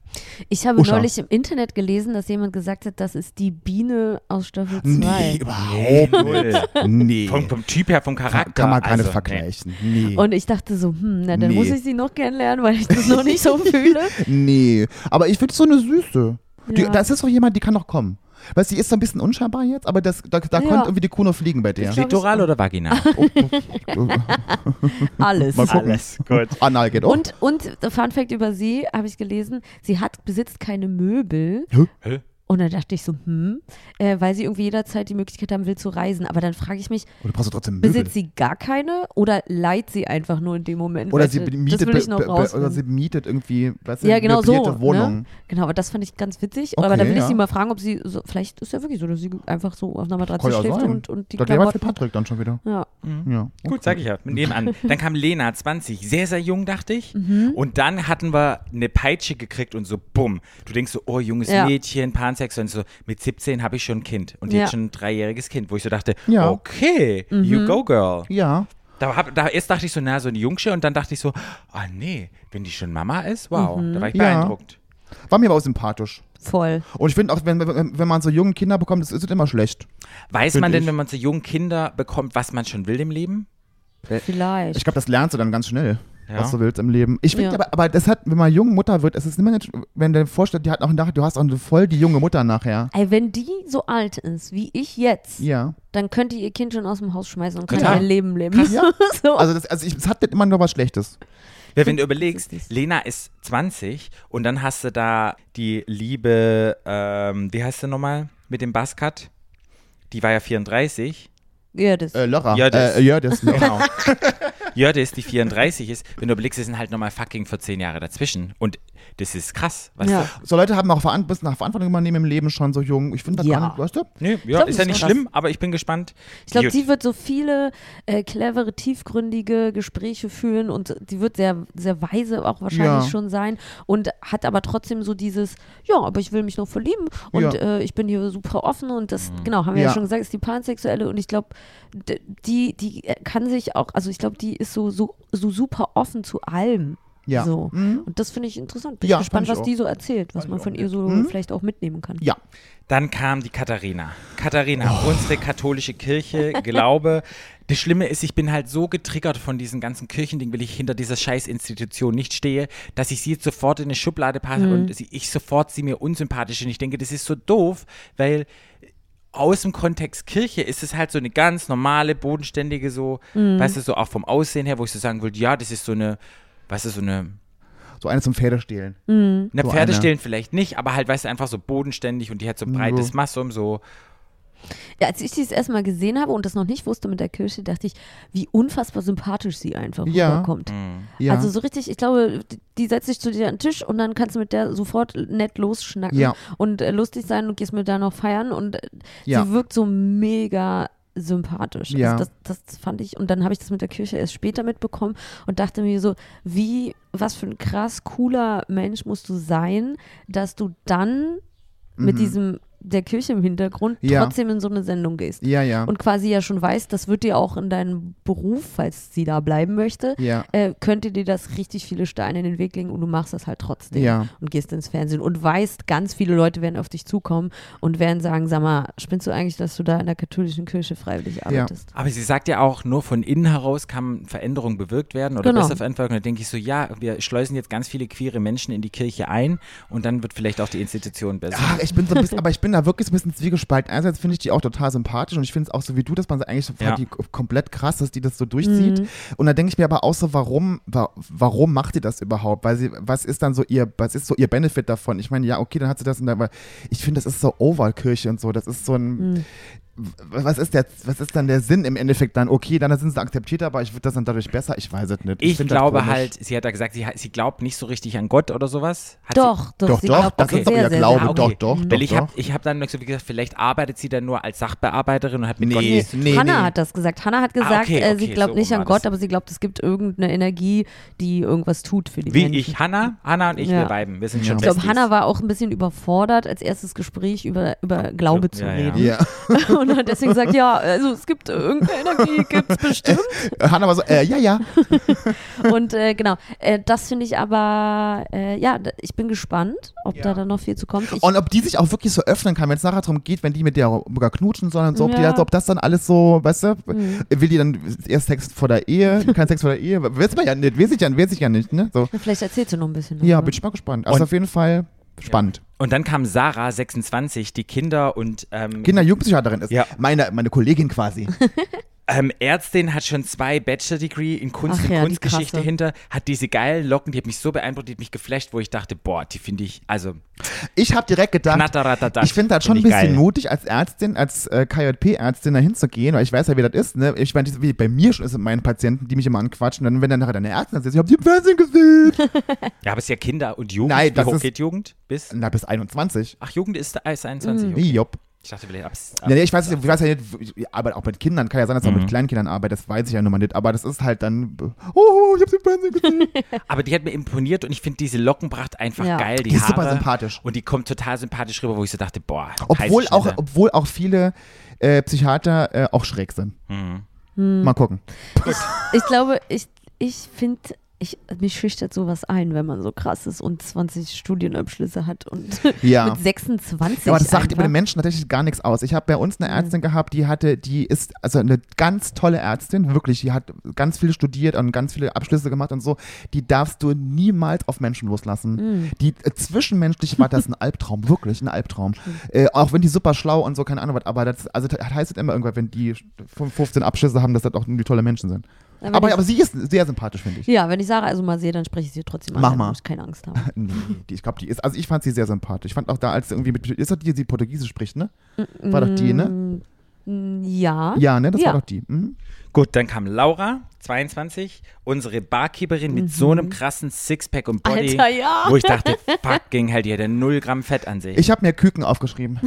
Ich habe
Usha.
neulich im Internet gelesen, dass jemand gesagt hat, das ist die Biene aus Staffel zwei.
Nee, überhaupt nicht. Nee.
Vom, vom Typ her, vom
Kann,
Charakter.
kann man gar nicht
also,
vergleichen. Nee.
Und ich dachte so, hm, na dann
Nee.
muss ich sie noch kennenlernen, weil ich das noch nicht so fühle.
Nee. Aber ich finde so eine Süße. Die,
Ja.
das ist doch jemand, die kann noch kommen. Weißt du, die ist so ein bisschen unscheinbar jetzt, aber das, da, da
Ja.
könnte irgendwie die Kuh noch fliegen bei der.
Ich glaub,
Klitoral oder Vaginal?
Alles.
Mal gucken.
Alles gut.
Anal geht auch.
Und, und Fun Fact über sie, habe ich gelesen, sie hat, besitzt keine Möbel.
Hä?
Und dann dachte ich so, hm, äh, weil sie irgendwie jederzeit die Möglichkeit haben will zu reisen. Aber dann frage ich mich,
Oder brauchst du trotzdem Möbel?
besitzt sie gar keine oder leiht sie einfach nur in dem Moment?
Oder
Weißt
sie
du,
mietet,
das will ich noch
be- be- oder
rausfinden.
sie mietet irgendwie, weißt du,
Ja, genau so.
möblierte Wohnung.
Ne? Genau, aber das fand ich ganz witzig.
Okay,
aber da will ich
ja.
sie mal fragen, ob sie, so, vielleicht ist ja wirklich so, dass sie einfach so auf einer Matratze
Kann ja
schläft
sein.
und, und die
Das wäre was für
Klamotten.
Patrick dann schon wieder.
Ja.
Ja.
Gut, sag ich ja. Mit nebenan. Dann kam Lena, zwanzig, sehr, sehr jung, dachte ich.
Mhm.
Und dann hatten wir eine Peitsche gekriegt und so, bumm. Du denkst so, oh, junges
Ja.
Mädchen, Pansex und so. Mit siebzehn habe ich schon ein Kind. Und
Ja.
jetzt schon ein dreijähriges Kind, wo ich so dachte,
Ja.
okay,
Mhm.
you go, girl.
Ja.
Da, hab, da erst dachte ich so, na, so eine Jungsche. Und dann dachte ich so, ah, nee, wenn die schon Mama ist, wow. Da war ich
Ja.
beeindruckt.
War mir aber auch sympathisch.
Voll.
Und ich finde auch, wenn, wenn, wenn man so junge Kinder bekommt, das ist es immer schlecht.
Weiß
Find
man denn,
ich.
wenn man so junge Kinder bekommt, was man schon will im Leben?
Vielleicht.
Ich glaube, das lernst du dann ganz schnell,
Ja.
was du willst im Leben. Ich finde
Ja.
aber, aber das hat, wenn man junge Mutter wird, es ist immer nicht, wenn du dir vorstellst, die hat auch nachher, du hast auch eine voll die junge Mutter nachher.
Ey, wenn die so alt ist wie ich jetzt,
Ja.
dann könnte ihr Kind schon aus dem Haus schmeißen und kann
Total.
ihr Leben leben.
Ja.
so.
Also, das, also ich, es hat nicht immer nur was Schlechtes.
Ja, wenn du überlegst,
Das ist-
Lena ist zwanzig und dann hast du da die liebe, ähm, wie heißt sie nochmal mit dem Buzzcut? Die war ja vierunddreißig.
Ja, das.
Äh, Lora.
Jördis.
Äh, Jördis, Lora.
Genau. Jördis, die vierunddreißig ist. Wenn du überlegst, es sind halt nochmal fucking vierzehn Jahre dazwischen. Und das ist krass, weißt
Ja.
So Leute haben auch Veran- bis nach Verantwortung übernehmen im Leben schon so jung. Ich finde das
Ja.
gar nicht, weißt du?
du? Nee, ja,
glaub,
ist
das
ja nicht
ist krass.
schlimm, aber ich bin gespannt.
Ich glaube,
Gut.
die wird so viele äh, clevere, tiefgründige Gespräche führen und die wird sehr, sehr weise auch wahrscheinlich
Ja.
schon sein und hat aber trotzdem so dieses, ja, aber ich will mich noch verlieben und
Ja.
äh, ich bin hier super offen und das, genau, haben wir ja,
Ja.
schon gesagt, ist die Pansexuelle und ich glaube, d- die, die kann sich auch, also ich glaube, die ist so, so, so super offen zu allem.
Ja.
So.
Mhm.
Und das finde ich interessant. Bin
Ja,
ich gespannt,
fand ich
was
auch.
die so erzählt, was
Fand
man
ich
von
auch
ihr so
Mhm.
vielleicht auch mitnehmen kann.
Ja.
Dann kam die Katharina. Katharina, unsere katholische Kirche, Glaube. Das Schlimme ist, ich bin halt so getriggert von diesen ganzen Kirchendingen, weil ich hinter dieser Scheißinstitution nicht stehe, dass ich sie jetzt sofort in eine Schublade passe und sie, ich sofort sie mir unsympathisch und ich denke, das ist so doof, weil aus dem Kontext Kirche ist es halt so eine ganz normale, bodenständige so, weißt du, so auch vom Aussehen her, wo ich so sagen würde, ja, das ist so eine, weißt du, so eine
So eine zum Pferdestehlen.
Mhm.
Na,
So
Pferde
eine.
stehlen vielleicht nicht, aber halt, weißt du, einfach so bodenständig und die hat so ein breites Massum, so.
Ja, als ich die das erstmal gesehen habe und das noch nicht wusste mit der Kirche, dachte ich, wie unfassbar sympathisch sie einfach
Ja.
rüberkommt.
Ja.
Also so richtig, ich glaube, die, die setzt sich zu dir an den Tisch und dann kannst du mit der sofort nett losschnacken
Ja.
und äh, lustig sein und gehst mit der noch feiern und äh,
Ja.
sie wirkt so mega sympathisch.
Ja.
Also das, das fand ich, und dann habe ich das mit der Kirche erst später mitbekommen und dachte mir so, wie, was für ein krass cooler Mensch musst du sein, dass du dann mit diesem, der Kirche im Hintergrund
Ja.
trotzdem in so eine Sendung gehst.
ja, ja.
Und quasi ja schon weißt, das wird dir auch in deinem Beruf, falls sie da bleiben möchte,
Ja.
äh, könnte dir das richtig viele Steine in den Weg legen und du machst das halt trotzdem
Ja.
und gehst ins Fernsehen und weißt, ganz viele Leute werden auf dich zukommen und werden sagen, sag mal, spinnst du eigentlich, dass du da in der katholischen Kirche freiwillig arbeitest?
Aber sie sagt ja auch, nur von innen heraus kann Veränderung bewirkt werden oder
Genau.
besser Veränderung. Da denke ich so, ja, wir schleusen jetzt ganz viele queere Menschen in die Kirche ein und dann wird vielleicht auch die Institution besser.
Ach, ich bin so ein bisschen, aber ich bin da wirklich so ein bisschen zwiegespalten. Einerseits finde ich die auch total sympathisch und ich finde es auch so wie du, dass man eigentlich so
Ja.
die komplett krass, dass die das so durchzieht.
Mhm.
Und da denke ich mir aber auch so, warum, wa warum macht sie das überhaupt? Weil sie, was ist dann so ihr, was ist so ihr Benefit davon? Ich meine, ja, okay, dann hat sie das in der, aber ich finde, das ist so Overkirche und so. Das ist so ein.
Mhm.
Was ist, der, was ist dann der Sinn im Endeffekt dann? Okay, dann sind sie akzeptiert, aber ich würde das dann dadurch besser. Ich weiß es nicht.
Ich
find das
glaube
komisch.
halt, sie hat da gesagt, sie, sie glaubt nicht so richtig an Gott oder sowas. Hat
Doch, doch,
Doch,
sie
doch,
glaubt
das
sehr,
ist doch ihr
sehr,
Glaube,
sehr
Ah,
doch,
okay.
doch,
Weil
doch,
ich habe
doch.
ich hab dann so wie gesagt, vielleicht arbeitet sie dann nur als Sachbearbeiterin und hat mit
Nee,
Gott nichts zu tun.
nee,
Hannah
nee.
hat das gesagt. Hannah hat gesagt,
Ah, okay,
äh, sie
okay,
glaubt
so
nicht
rum
an
war
Gott,
das.
aber sie glaubt, es gibt irgendeine Energie, die irgendwas tut für die
Wie
Menschen.
ich, Hannah, Hannah und ich,
Ja.
wir beiden, wir sind
Ja.
schon
Ich glaube,
Besties.
Hannah war auch ein bisschen überfordert, als erstes Gespräch über, über Glaube zu
Ja, ja.
reden.
Ja.
Und hat deswegen gesagt, ja, also es gibt irgendeine Energie, gibt es bestimmt.
Hannah war so, äh, ja, ja.
Und äh, genau, äh, das finde ich aber, äh, ja, d- ich bin gespannt, ob
Ja.
da dann noch viel zu kommt. Ich,
Und ob die sich auch wirklich so öffnen kann, wenn es nachher darum geht, wenn die mit der sogar knutschen sollen und so, ob, die,
Ja.
also ob das dann alles so, weißt du,
Mhm.
will die dann erst Sex vor der Ehe, kein Sex vor der Ehe, weiß man ja nicht, weiß ich ja, weiß ich ja nicht, ne? So.
Vielleicht erzählst du noch ein bisschen.
Ja,
darüber.
bin ich mal gespannt. Also
Und-
auf jeden Fall spannend.
Und dann kam Sarah, sechsundzwanzig, die Kinder- und ähm,
Kinder-Jugendpsychiaterin ist
Ja.
meine, meine Kollegin quasi.
ähm, Ärztin, hat schon zwei Bachelor-Degree in Kunst
Ach
und
ja, die
Kunstgeschichte
krasse.
hinter, hat diese geilen Locken, die hat mich so beeindruckt, die hat mich geflasht, wo ich dachte, boah, die finde ich, also
Ich habe direkt gedacht,
knatteratata.
ich finde das schon ein
find ich
bisschen
geil.
mutig, als Ärztin, als äh, K J P-Ärztin da hinzugehen, weil ich weiß ja, wie das ist. Ne? Ich meine, das ist wie bei mir schon ist mit meinen Patienten, die mich immer anquatschen. Und dann, wenn dann nachher deine Ärztin sagt, ich habe die im Fernsehen gesehen.
Ja, aber es ist ja Kinder und Jugend.
Nein,
Wie
das
hoch
ist-
geht Jugend? Bis?
Na, bis einundzwanzig.
Ach, Jugend ist, ist einundzwanzig.
Mhm.
Okay.
Jopp.
Ich dachte vielleicht ab. ab
Ja, nee, ich weiß, ich weiß ja nicht, ich arbeite auch mit Kindern, kann ja sein, dass ich auch
Mhm.
mit Kleinkindern arbeite, das weiß ich ja nun mal nicht, aber das ist halt dann, oh, ich hab's im Fernsehen gesehen.
Aber die hat mir imponiert und ich finde diese Lockenpracht einfach
Ja.
geil. Die,
Die ist
Haare.
super sympathisch.
Und die kommt total sympathisch rüber, wo ich so dachte, boah.
Obwohl
heiße
auch,
Schnitte.
obwohl auch viele äh, Psychiater äh, auch schräg sind.
Mhm.
Hm.
Mal gucken.
Ich glaube, ich, ich finde ich, mich schüchtert sowas ein, wenn man so krass ist und zwanzig Studienabschlüsse hat und
Ja.
mit sechsundzwanzig
Ja, aber das sagt
einfach.
über den Menschen tatsächlich gar nichts aus. Ich habe bei uns eine Ärztin gehabt, die hatte, die ist also eine ganz tolle Ärztin, wirklich, die hat ganz viel studiert und ganz viele Abschlüsse gemacht und so. Die darfst du niemals auf Menschen loslassen.
Mhm.
Die äh, zwischenmenschlich war das ein Albtraum, wirklich ein Albtraum. Äh, auch wenn die super schlau und so, keine Ahnung was, aber das, also das heißt es immer irgendwann, wenn die fünfzehn Abschlüsse haben, dass das auch die tolle Menschen sind.
Ja, wenn
Aber,
ich,
aber sie ist sehr sympathisch, finde ich.
ja, wenn ich Sarah also mal sehe, dann spreche ich sie trotzdem an.
Mach
dann
mal.
muss ich keine Angst haben.
Nee, die, ich glaube, die ist, also ich fand sie sehr sympathisch. Ich fand auch da, als sie irgendwie mit, ist das die, die Portugiesisch spricht, ne? War doch die, ne?
Mm, Ja.
Ja, ne, das
Ja.
war doch die. Mhm.
Gut, dann kam Laura, zweiundzwanzig, unsere Barkeeperin mit so einem krassen Sixpack und Body,
Alter, ja.
wo ich dachte, fucking hell, die hatte null Gramm Fett an sich.
Ich habe mir Küken aufgeschrieben.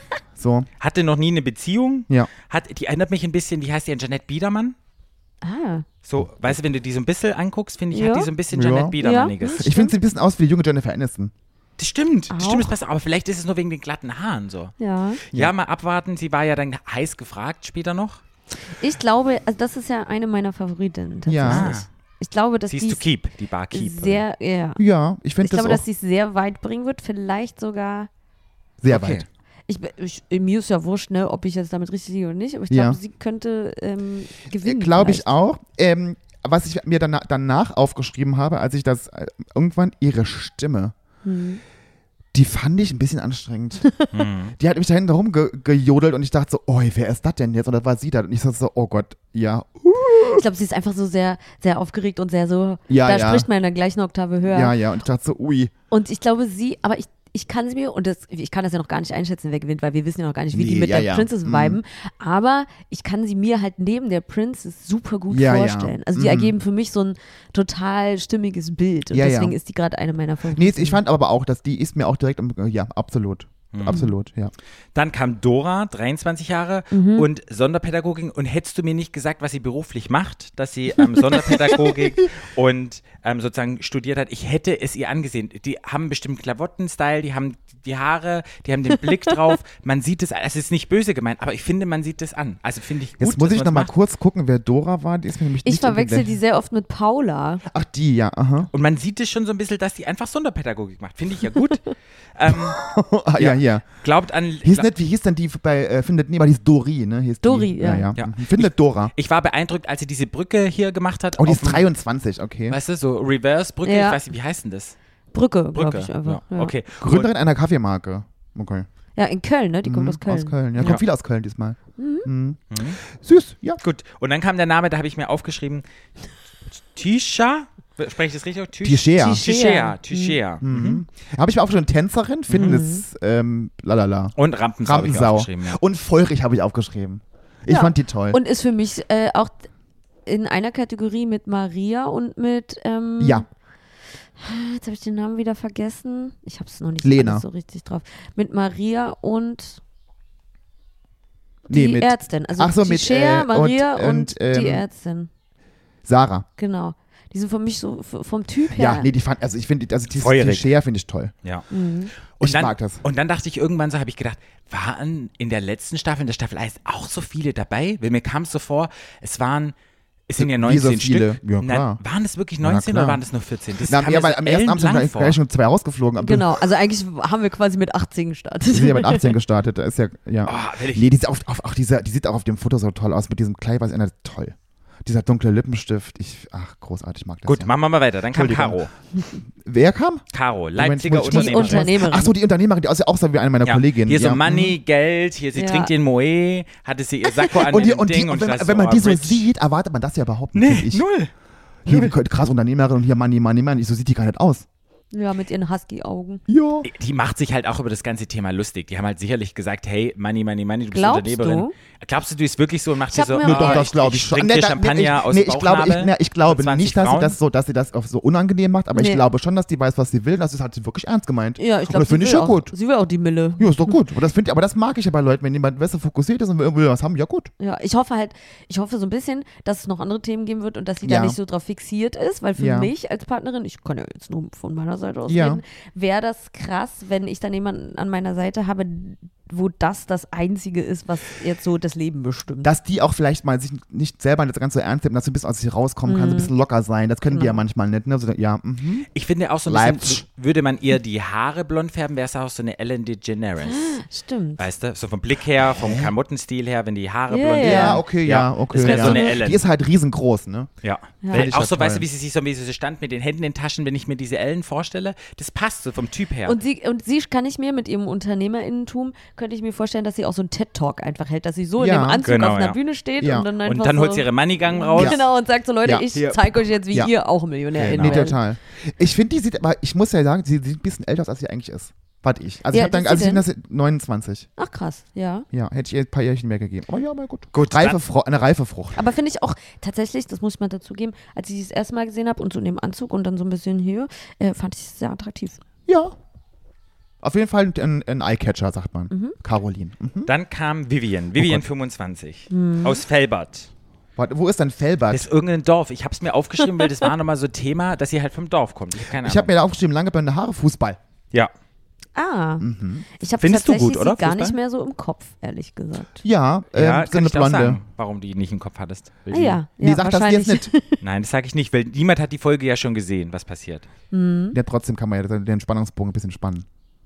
So,
Hatte noch nie eine Beziehung.
ja.
Hat, die erinnert mich ein bisschen, wie heißt die, an Jeanette Biedermann?
Ah.
So, weißt du, wenn du die so ein bisschen anguckst, finde ich,
Ja.
hat die so ein bisschen
Ja.
Jeanette Biedermanniges.
Ja.
Ich finde sie ein bisschen aus wie die junge Jennifer Aniston.
Das stimmt, das
Auch.
stimmt, das passt, aber vielleicht ist es nur wegen den glatten Haaren so.
Ja.
Ja, mal abwarten, sie war ja dann heiß gefragt später noch.
Ich glaube, also das ist ja eine meiner Favoritinnen tatsächlich.
Ja.
Ich glaube, dass
Sie
die
ist to keep, die Barkeeperin.
sehr, ja.
Ja, ich
Ich
finde das
glaube,
auch
dass sie es sehr weit bringen wird, vielleicht sogar.
sehr
Okay.
weit.
Ich, ich, mir ist ja wurscht, ne, ob ich jetzt damit richtig liege oder nicht, aber ich
Ja.
glaube, sie könnte ähm, gewinnen.
Glaube ich
vielleicht.
auch. Ähm, was ich mir danach, danach aufgeschrieben habe, als ich das äh, irgendwann ihre Stimme,
Hm.
die fand ich ein bisschen anstrengend.
Hm.
Die hat mich da hinten rumgejodelt und ich dachte so, oh, wer ist das denn jetzt? Und das war sie da. Und ich dachte so, oh Gott, ja,
Ich glaube, sie ist einfach so sehr, sehr aufgeregt und sehr so,
Ja,
da
ja.
spricht man in der gleichen Oktave höher.
ja, ja. Und ich dachte so, ui.
Und ich glaube, sie, aber ich, ich kann sie mir, und das, ich kann das ja noch gar nicht einschätzen, wer gewinnt, weil wir wissen ja noch gar nicht, wie die
Nee,
mit
ja,
der
ja.
Princess
Mhm.
viben, aber ich kann sie mir halt neben der Princess super gut
Ja, ja.
vorstellen. Also die
Mhm.
ergeben für mich so ein total stimmiges Bild und
Ja, ja.
deswegen ist die gerade eine meiner Favoriten.
Nee, ich fand aber auch, dass die ist mir auch direkt, im, ja, absolut.
Mhm.
Absolut, ja.
Dann kam Dora, dreiundzwanzig Jahre
Mhm.
und Sonderpädagogin. Und hättest du mir nicht gesagt, was sie beruflich macht, dass sie ähm, Sonderpädagogik und ähm, sozusagen studiert hat, ich hätte es ihr angesehen. Die haben bestimmt Klavottenstyle, die haben die Haare, die haben den Blick drauf. Man sieht es, es ist nicht böse gemeint, aber ich finde, man sieht es an. Also finde ich gut,
Jetzt muss
dass
ich
man's
noch mal
macht.
kurz gucken, wer Dora war. Die ist mir nämlich
Ich
nicht im
verwechsel die
Gedächtnis.
sehr oft mit Paula.
Ach, die, ja, aha.
Und man sieht es schon so ein bisschen, dass die einfach Sonderpädagogik macht. Finde ich ja gut. ähm,
ah, ja,
Ja.
ja.
glaubt an.
Hieß nicht, wie hieß denn die bei, äh, findet, nee, aber die ist Dori, ne? Hieß
Dori,
die.
ja.
ja.
Ja.
Mhm. Findet Dora.
Ich war beeindruckt, als sie diese Brücke hier gemacht hat.
Oh, die
auf
ist
dem-
dreiundzwanzig, okay.
Weißt du, so Reverse-Brücke,
Ja.
ich weiß nicht, wie heißt denn das?
Brücke, glaube
Brücke.
ich einfach.
Ja.
Ja.
Okay.
Gründerin einer Kaffeemarke. Okay.
Ja, in Köln, ne? Die kommt
Mhm,
aus Köln.
Aus Köln, ja.
Ja.
Kommt viel aus Köln diesmal. Mhm.
Mhm.
Süß, ja.
Gut, und dann kam der Name, da habe ich mir aufgeschrieben, Tisha, spreche ich das richtig? Tisch-
Tischea.
Tischea, Tischea. Mhm.
Mhm. Habe ich mir aufgeschrieben, Tänzerin, Fitness, ähm, lalala.
Und Rampensau, habe ich mir
Rampensau.
aufgeschrieben, ja.
Und feurig habe ich aufgeschrieben. Ich
Ja.
fand die toll.
Und ist für mich äh, auch in einer Kategorie mit Maria und mit, ähm,
ja,
jetzt habe ich den Namen wieder vergessen. Ich habe es noch nicht
Lena.
alles so richtig drauf. Mit Maria und
nee,
die
mit
Ärztin. Also
Ach so, mit,
Tischea,
äh,
Maria und,
und- und, ähm,
die Ärztin.
Sarah.
Genau. Die sind für mich so f- vom Typ her.
Ja, nee, die fand, also ich finde, also die
Feurig.
Tischea finde ich toll.
ja.
Mhm.
Und
Ich
dann,
mag das.
Und dann dachte ich irgendwann so, habe ich gedacht, waren in der letzten Staffel, in der Staffel eins, auch so viele dabei? Weil mir kam es so vor, es waren, es sind ja
Wie so
neunzehn
viele?
Stück.
Ja,
Na,
klar.
waren es wirklich
Na,
neunzehn
klar.
oder waren das nur vierzehn? Das
Na,
kam
ja,
mir
weil
so
am ersten Abend sind
ellenlang
gleich,
vor.
gleich schon zwei rausgeflogen. Aber
Genau, also eigentlich haben wir quasi mit achtzehn gestartet.
Die sind ja mit achtzehn gestartet. Da ist ja, ja.
Oh, will ich-
Nee, die, sieht auf, auf, auch diese, die sieht auch auf dem Foto so toll aus mit diesem Kleid, was ändert. Toll. Dieser dunkle Lippenstift. Ich, ach, großartig, mag das.
Gut,
ja.
machen wir mal weiter. Dann kam
Entschuldigung.
Caro.
Wer kam?
Caro, Leipziger
Moment, muss ich-
Die
Unternehmerin.
Unternehmerin.
Ach so, die Unternehmerin, die ist ja auch so wie eine meiner
Ja,
Kolleginnen.
hier so
ja.
Money, Geld, hier sie
Ja.
trinkt den Moe, hatte sie ihr Sakko an
Und, die,
dem
und, die,
Ding
und
und
wenn,
ich dachte
wenn man
oh,
die so
rich.
sieht, erwartet man das ja überhaupt nicht.
Nee,
finde ich.
null.
Hier, die krass Unternehmerin und hier Money, Money, Money. So sieht die gar nicht aus.
Ja, mit ihren Husky-Augen.
Ja.
Die macht sich halt auch über das ganze Thema lustig. Die haben halt sicherlich gesagt, hey, Money, Money, Money, du bist
Glaubst
Unternehmerin.
du?
Glaubst du, du ist wirklich so und macht
Ich
dir
hab
so,
mir
Nee,
auch-
doch,
oh,
das
ich,
glaube ich
ich
schon.
trinke
Nee,
dir
da-
Champagner
nee, ich,
aus
nee,
dem
ich glaube, ich,
Bauchnabel
nee, ich glaube
für zwanzig
nicht, dass sie
Frauen.
das so, dass sie das auf so unangenehm macht, aber
Nee.
ich glaube schon, dass die weiß, was sie will. Das ist halt wirklich ernst gemeint.
Ja, ich
Und
glaube,
das finde ich ja
auch,
gut.
sie will auch die Mille.
Ja, ist doch gut. Aber das, find, aber das mag ich ja bei Leuten, wenn jemand besser fokussiert ist und will will was haben, ja gut.
Ja, ich hoffe halt, ich hoffe so ein bisschen, dass es noch andere Themen geben wird und dass sie
Ja.
da nicht so drauf fixiert ist, weil für
Ja.
mich als Partnerin, ich kann ja jetzt nur von meiner Seite aus
Ja.
reden, wäre das krass, wenn ich dann jemanden an meiner Seite habe, wo das das Einzige ist, was jetzt so das Leben bestimmt.
Dass die auch vielleicht mal sich nicht selber nicht ganz so ernst nehmen, dass sie ein bisschen aus sich rauskommen kann, so ein bisschen locker sein. Das können die ja manchmal nicht. Ne? So, ja, mhm.
Ich finde auch so ein
Leipzig.
bisschen, würde man ihr die Haare blond färben, wäre es auch so eine Ellen DeGeneres.
Stimmt.
Weißt du, so vom Blick her, vom Klamottenstil her, wenn die Haare
Ja,
blond
ja.
Ja, okay, ja, okay.
Das wäre
ja.
so eine Ellen.
Die ist halt riesengroß, ne?
Ja.
Ja.
Weil
Finde ich
auch
ja
so, weißt
toll.
du, wie sie sich so, wie sie so stand mit den Händen in den Taschen, wenn ich mir diese Ellen vorstelle, das passt so vom Typ her.
Und sie, und sie kann ich mir mit ihrem Unternehmerinnentum, könnte ich mir vorstellen, dass sie auch so einen TED-Talk einfach hält, dass sie so
Ja,
in dem Anzug
genau,
auf einer
ja.
Bühne steht
Ja.
und dann einfach
Und dann
so,
holt sie ihre Moneygang raus.
Genau, und sagt so, Leute,
Ja.
ich
Hier.
zeige euch jetzt, wie
Ja.
ihr auch Millionärin
Genau.
Nee,
werdet.
total. Ich finde, die sieht, aber ich muss ja sagen, sie sieht ein bisschen älter aus, als sie eigentlich ist. Warte ich. Also
Ja,
ich habe dann,
ist
also
sie
ich das neunundzwanzig.
Ach krass, ja.
Ja, hätte ich ihr ein paar Jährchen mehr gegeben. Aber ja, mal gut.
Gut,
Reife
dann-
Fro- eine reife Frucht.
Aber finde ich auch tatsächlich, das muss ich mal dazu geben, als ich sie das erste Mal gesehen habe und so in dem Anzug und dann so ein bisschen hier, äh, fand ich es sehr attraktiv.
Ja. Auf jeden Fall ein, ein Eyecatcher, sagt man. Caroline. Mhm.
Dann kam Vivian, Vivian
Gott.
fünfundzwanzig,
Mhm.
aus Felbert.
Warte, wo ist denn Felbert?
Das ist irgendein Dorf. Ich habe es mir aufgeschrieben, weil das war nochmal so Thema, dass sie halt vom Dorf kommt. Ich habe keine
Ich habe
Ahnung.
mir da aufgeschrieben, lange blonde Haare, Fußball.
Ja.
Ah, ich habe
Findest du
tatsächlich
gut, oder,
sie gar
Fußball?
nicht mehr so im Kopf, ehrlich gesagt.
Ja, ähm,
ja,
so
kann
eine
ich dir auch
blonde.
sagen, warum du die nicht im Kopf hattest. Weil
Ah
die-
ja,
Nee,
ja
sag das
wahrscheinlich.
jetzt nicht.
Nein, das sage ich nicht, weil niemand hat die Folge ja schon gesehen, was passiert.
Ja, trotzdem kann man ja den Spannungsbogen ein bisschen spannen.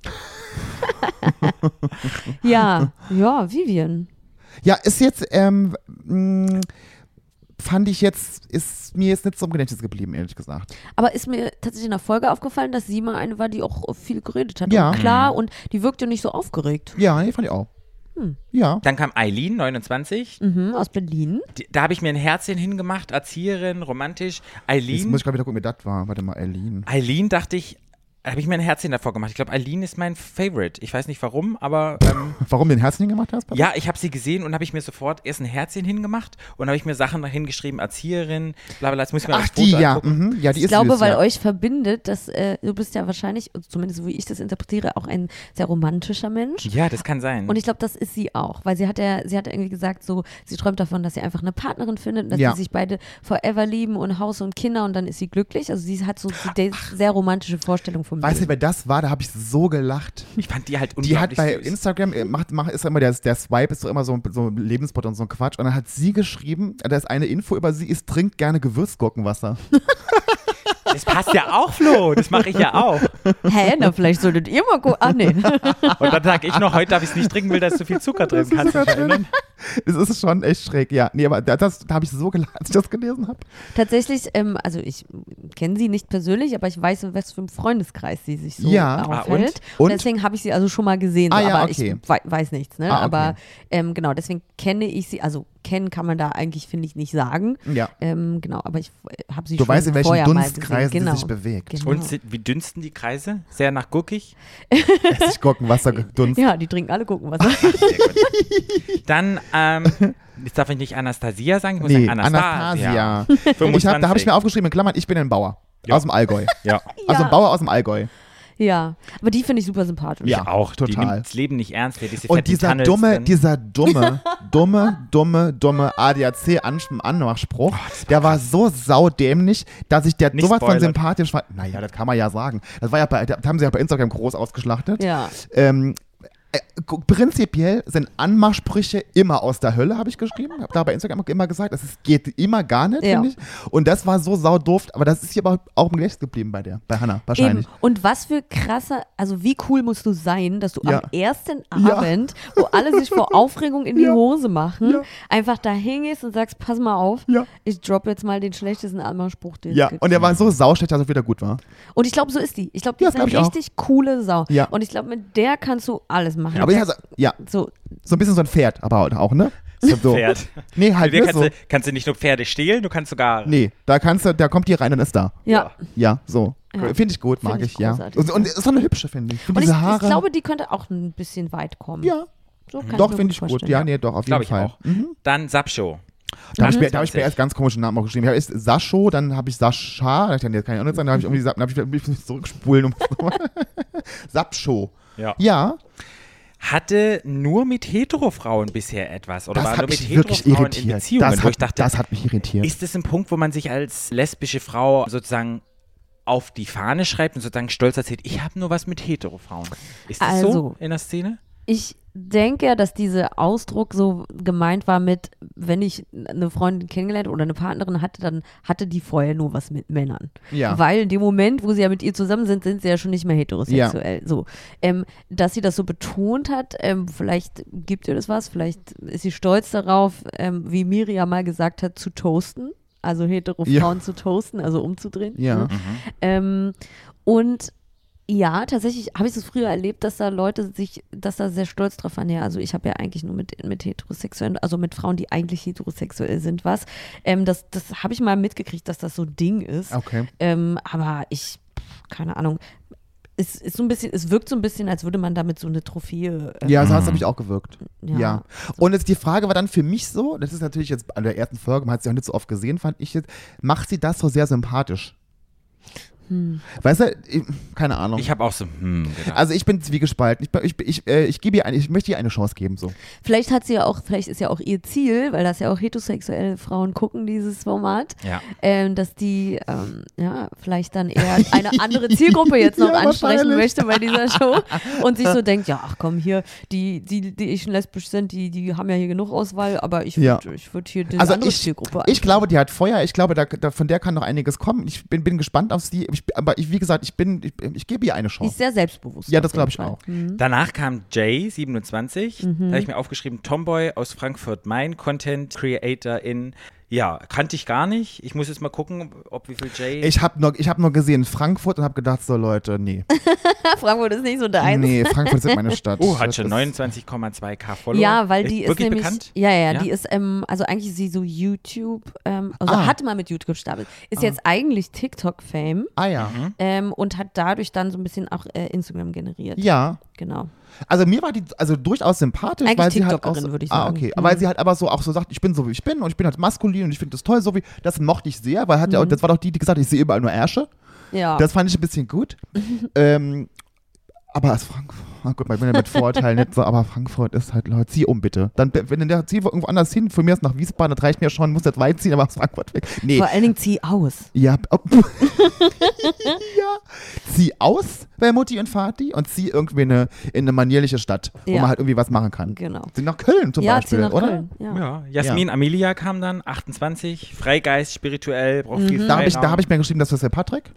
Ja, ja, Vivian.
Ja, ist jetzt, ähm, mh, fand ich jetzt, ist mir jetzt nicht so im Gedächtnis geblieben, ehrlich gesagt.
Aber ist mir tatsächlich in der Folge aufgefallen, dass sie mal eine war, die auch viel geredet hat.
Ja.
Und klar, und die wirkte nicht so aufgeregt.
Ja, nee, fand ich auch.
Hm.
Ja.
Dann kam Eileen, neunundzwanzig.
Mhm, aus Berlin.
Die, da habe ich mir ein Herzchen hingemacht, Erzieherin, romantisch.
Jetzt
Eileen,
muss ich gerade wieder gucken, wer das war. Warte mal, Eileen.
Eileen dachte ich, da habe ich mir ein Herzchen davor gemacht. Ich glaube, Eileen ist mein Favorite. Ich weiß nicht warum, aber ähm,
Warum du den Herzchen gemacht hast? Papa?
ja, ich habe sie gesehen und habe ich mir sofort erst ein Herzchen hingemacht und habe ich mir Sachen dahin geschrieben, Erzieherin, bla bla, jetzt muss ich mir
Ach,
das Foto
die, ja.
angucken.
Mhm. Ja, die
Ich
ist
glaube,
süß,
weil
ja.
euch verbindet, dass äh, du bist ja wahrscheinlich, zumindest so wie ich das interpretiere, auch ein sehr romantischer Mensch.
Ja, das kann sein.
Und ich glaube, das ist sie auch, weil sie hat ja, sie hat irgendwie gesagt, so, sie träumt davon, dass sie einfach eine Partnerin findet, und dass
Ja.
sie sich beide forever lieben und Haus und Kinder und dann ist sie glücklich. Also sie hat so die sehr romantische Vorstellung vom
Weißt du,
Leben.
wer das war? Da habe ich so gelacht.
ich fand die halt
Die hat
unglaublich
bei
süß.
Instagram, äh, macht, macht, ist immer der, der Swipe, ist so immer so, so Lebenspot und so ein Quatsch. Und dann hat sie geschrieben, da ist eine Info über sie, ist trinkt gerne Gewürzgurkenwasser.
Das passt ja auch, Flo. Das mache ich ja auch.
Hä, na vielleicht solltet ihr mal gucken. Ah, nee.
Und dann sage ich noch, heute darf ich es nicht trinken, weil da ist zu viel Zucker drin. Kannst du dich erinnern?
Es ist schon echt schräg, ja. Nee, aber da, das, da habe ich so gelacht, als ich das gelesen habe.
Tatsächlich, ähm, also ich kenne sie nicht persönlich, aber ich weiß, in was für einem Freundeskreis sie sich so
Ja.
Ah,
aufhält.
und?
und deswegen habe ich sie also schon mal gesehen, so,
Ah, ja,
aber
okay.
ich wei- weiß nichts. Ne?
Ah, okay.
Aber ähm, genau, deswegen kenne ich sie, also kennen kann man da eigentlich, finde ich, nicht sagen.
Ja.
Ähm, genau, aber ich habe sie
Du
schon
weißt, in welchen
vorher mal
Dunstkreisen
gesehen. Genau.
sie sich bewegt.
Genau.
Und sind, wie dünsten die Kreise? Sehr nach gurkig?
Essigurkenwasser gedunst.
Ja, die trinken alle Gurkenwasser.
Sehr gut. Dann, ähm, jetzt darf ich nicht Anastasia sagen, ich muss
Nee,
sagen Anastasia.
Anastasia. Ich hab, da habe ich mir aufgeschrieben in Klammern, ich bin ein Bauer.
Ja.
Aus dem Allgäu.
Ja,
Also
Ja.
ein Bauer aus dem Allgäu.
Ja, aber die finde ich super sympathisch.
Ja.
ich auch. Die
total.
nimmt das Leben nicht ernst. Wer diese
Und
fetten
dieser
Tunnels
dumme,
drin.
dieser dumme, dumme, dumme, dumme A D A C-Anmachspruch,
Oh,
der war so saudämlich, dass ich der
Nicht
sowas von
spoilern.
sympathisch fand. Naja, das kann man ja sagen. Das war ja bei, das haben sie ja bei Instagram groß ausgeschlachtet.
Ja.
Ähm, äh, gu- prinzipiell sind Anmachsprüche immer aus der Hölle, habe ich geschrieben. Habe da bei Instagram immer gesagt, das ist, geht immer gar nicht,
Ja.
finde ich. Und das war so saudoof, aber das ist hier aber auch im Gedächtnis geblieben bei der, bei Hannah, wahrscheinlich.
Eben. Und was für krasser, also wie cool musst du sein, dass du
Ja.
am ersten
Ja.
Abend, wo alle sich vor Aufregung in die
Ja.
Hose machen,
Ja.
einfach da hingehst und sagst, pass mal auf,
Ja.
ich drop jetzt mal den schlechtesten Anmachspruch, den
Ja,
es gibt.
und der war so sauschlecht, dass er wieder gut war.
Und ich glaube, so ist die. Ich glaube, die
Ja,
ist eine
glaub ich auch.
richtig coole Sau.
Ja.
Und ich glaube, mit der kannst du alles machen.
Aber ja, so, ja,
so,
so ein bisschen so ein Pferd, aber auch, ne? So, so.
Pferd.
Nee, halt
Mit der
nicht
kannst,
so.
du, kannst du nicht nur Pferde stehlen, du kannst sogar.
Nee, da kannst du, da kommt die rein und ist da.
ja.
Ja, so.
Ja.
Finde ich gut,
Find
mag
ich
ich, ja.
großartig.
Und, und ist so eine hübsche, finde ich. Find
Und ich,
diese
ich
Haare.
glaube, die könnte auch ein bisschen weit kommen.
ja,
So kann
doch,
mir
finde ich gut.
vorstellen.
Ja, nee, doch, auf
Glaube
jeden
ich
Fall.
auch.
Mhm.
Dann Sapshow.
Da habe ich, mir- da hab ich
achtundzwanzig.
mir erst ganz komische Namen auch geschrieben. Ich habe erst Sascho, dann habe ich Sascha, das kann ja keine Ahnung sein, dann habe ich irgendwie gesagt, dann habe ich mich zurückspulen. Um Sapscho.
Ja.
Ja,
Hatte nur mit Hetero-Frauen bisher etwas. Oder
das
war
hat
nur mit
mich wirklich
Hetero-Frauen in
irritiert.
Beziehungen,
Das
wo ich
hat,
dachte,
das hat mich irritiert.
ist das ein Punkt, wo man sich als lesbische Frau sozusagen auf die Fahne schreibt und sozusagen stolz erzählt, ich habe nur was mit Hetero-Frauen. Ist das
Also,
so in der Szene?
Ich denke ja, dass dieser Ausdruck so gemeint war mit, wenn ich eine Freundin kennengelernt oder eine Partnerin hatte, dann hatte die vorher nur was mit Männern.
Ja.
Weil in dem Moment, wo sie ja mit ihr zusammen sind, sind sie ja schon nicht mehr heterosexuell. Ja. So, ähm, dass sie das so betont hat, ähm, vielleicht gibt ihr das was, vielleicht ist sie stolz darauf, ähm, wie Miriam mal gesagt hat, zu toasten. Also hetero Frauen ja. zu toasten, also umzudrehen.
Ja.
Ne?
Mhm.
Ähm, und ja, tatsächlich habe ich es früher erlebt, dass da Leute sich, dass da sehr stolz drauf waren. Ja, also ich habe ja eigentlich nur mit, mit heterosexuellen, also mit Frauen, die eigentlich heterosexuell sind, was. Ähm, das das habe ich mal mitgekriegt, dass das so ein Ding ist.
Okay.
Ähm, aber ich, keine Ahnung, es ist so ein bisschen, es wirkt so ein bisschen, als würde man damit so eine Trophäe. Äh,
ja, so hat es nämlich auch gewirkt.
Ja.
ja. Und jetzt die Frage war dann für mich so, das ist natürlich jetzt an der ersten Folge, man hat sie auch nicht so oft gesehen, fand ich jetzt, macht sie das so sehr sympathisch? Hm. Weißt du, ich, keine Ahnung.
Ich habe auch so, hm, gedacht.
Also ich bin zwiegespalten. Ich, ich, ich, äh, ich, gebe ihr eine, ich möchte ihr eine Chance geben. So.
Vielleicht hat sie ja auch, vielleicht ist ja auch ihr Ziel, weil das ja auch heterosexuelle Frauen gucken, dieses Format,
ja.
ähm, dass die ähm, ja vielleicht dann eher eine andere Zielgruppe jetzt noch
ja,
ansprechen möchte bei dieser Show und sich so denkt, ja, ach komm, hier, die, die, die schon lesbisch sind, die, die haben ja hier genug Auswahl, aber ich würde
ja.
ich würd hier diese
also
andere
ich,
Zielgruppe
Ich glaube, die hat Feuer. Ich glaube, da, da, von der kann noch einiges kommen. Ich bin, bin gespannt auf sie. Ich, aber ich, wie gesagt, ich bin, ich, ich gebe ihr eine Chance.
Die ist sehr selbstbewusst.
Ja, das glaube ich auch.
Mhm.
Danach kam Jay, siebenundzwanzig.
Mhm.
Da habe ich mir aufgeschrieben, Tomboy aus Frankfurt Main, Content Creator in, ja, kannte ich gar nicht. Ich muss jetzt mal gucken, ob wie viel Jay.
Ich habe nur, ich hab nur gesehen Frankfurt und habe gedacht, so Leute, nee.
Frankfurt ist nicht so deins.
Nee, Frankfurt ist meine Stadt.
Oh, hat
Das
schon
ist-
neunundzwanzig Komma zwei K Follower.
Ja, weil die ist,
wirklich
nämlich,
bekannt.
ja, ja,
Ja?
die ist, ähm, also eigentlich ist sie so YouTube, ähm, also
Ah.
hat mal mit YouTube gestartet, ist jetzt eigentlich TikTok-Fame
Ah ja.
Mhm.
ähm, und hat dadurch dann so ein bisschen auch äh, Instagram generiert.
Ja.
Genau.
Also mir war die also durchaus sympathisch,
Eigentlich
weil sie halt auch
TikTokerin,
so,
würde ich
ah,
sagen.
okay,
Mhm.
weil sie halt aber so auch so sagt, ich bin so wie ich bin und ich bin halt maskulin und ich finde das toll so wie, das mochte ich sehr, weil hat ja auch,
Mhm.
das war doch die, die gesagt hat, ich sehe überall nur Ärsche.
Ja.
Das fand ich ein bisschen gut. ähm, aber als Frankfurt, oh gut, ich bin ja mit Vorurteilen nicht so, aber Frankfurt ist halt, Leute, zieh um bitte. Dann, wenn du der zieh irgendwo anders hin, von mir ist nach Wiesbaden, das reicht mir schon, muss nicht weit ziehen, aber aus Frankfurt weg. Nee.
Vor allen Dingen zieh aus.
Ja, oh. ja. Zieh aus bei Mutti und Vati und zieh irgendwie in eine, in eine manierliche Stadt, wo
Ja.
man halt irgendwie was machen kann.
Genau.
Zieh nach Köln zum
Ja,
Beispiel,
zieh nach
oder?
Köln. Ja.
Ja, Jasmin Amelia kam dann, achtundzwanzig, Freigeist, spirituell, braucht
Mhm.
viel
Da habe ich, da
Freiraum.
hab ich mir geschrieben, das ist der Patrick.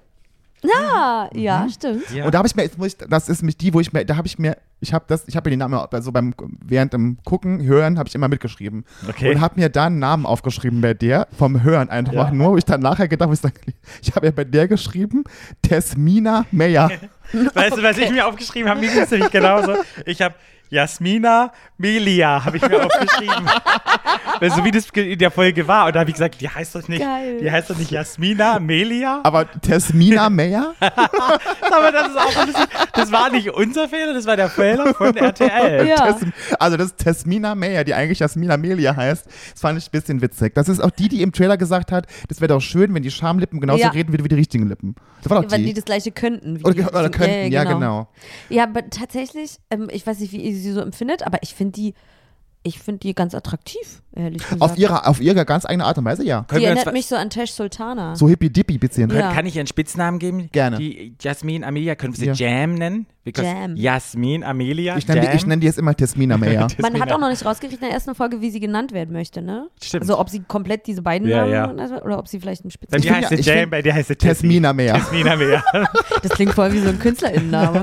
Ah, ja, stimmt.
Ja.
Und da habe ich mir, jetzt muss ich, das ist mich die, wo ich mir, da habe ich mir, ich habe das, ich habe mir den Namen, also beim, während dem Gucken, Hören, habe ich immer mitgeschrieben.
Okay.
Und habe mir da einen Namen aufgeschrieben bei der, vom Hören einfach
Ja.
nur, wo ich dann nachher gedacht habe, ich, sag, ich habe ja bei der geschrieben, Tesmina Meyer.
Weißt du, was ich mir aufgeschrieben habe? Mir ging es nämlich genauso. Ich habe Jasmina Melia, habe ich mir aufgeschrieben. Weil so wie das in der Folge war. Und da habe ich gesagt, die heißt doch nicht,
Geil.
die heißt doch nicht Jasmina Melia.
Aber Tesmina Meyer?
Aber das ist auch ein bisschen, das war nicht unser Fehler, das war der Fehler von R T L.
Ja.
Tes, also das ist Tesmina Meyer, die eigentlich Jasmina Melia heißt. Das fand ich ein bisschen witzig. Das ist auch die, die im Trailer gesagt hat, das wäre doch schön, wenn die Schamlippen genauso
Ja.
reden wie, wie die richtigen Lippen. Das war doch
Weil
die.
die das gleiche könnten. Wie
oder,
die-
oder könnten, ja, genau.
Ja, aber tatsächlich, ähm, ich weiß nicht, wie ihr sie so empfindet, aber ich finde die, ich finde die ganz attraktiv, ehrlich gesagt.
Auf ihre, auf ihre ganz eigene Art und Weise, ja.
Können
die
wir uns
erinnert
wa-
mich so an Tesh Sultana.
So hippie-dippie bisschen.
Ja.
Kann ich ihren Spitznamen geben?
Gerne.
Die Jasmin Amelia, können wir sie
Ja.
Jam nennen? Because
Jam.
Jasmin Amelia,
Ich nenne die,
Jam.
ich nenn die jetzt immer Tesmina Meyer.
Man hat auch noch nicht rausgekriegt in der ersten Folge, wie sie genannt werden möchte, ne?
Stimmt.
Also ob sie komplett diese beiden
Ja,
Namen
ja.
oder ob sie vielleicht einen
Bei
Spitznamen.
dir
find
heißt
ja-
sie
ich
Jam,
find-
bei dir heißt sie
Tesmina Meyer.
Tesmina Meyer.
Das klingt voll wie so ein Künstlerinnenname.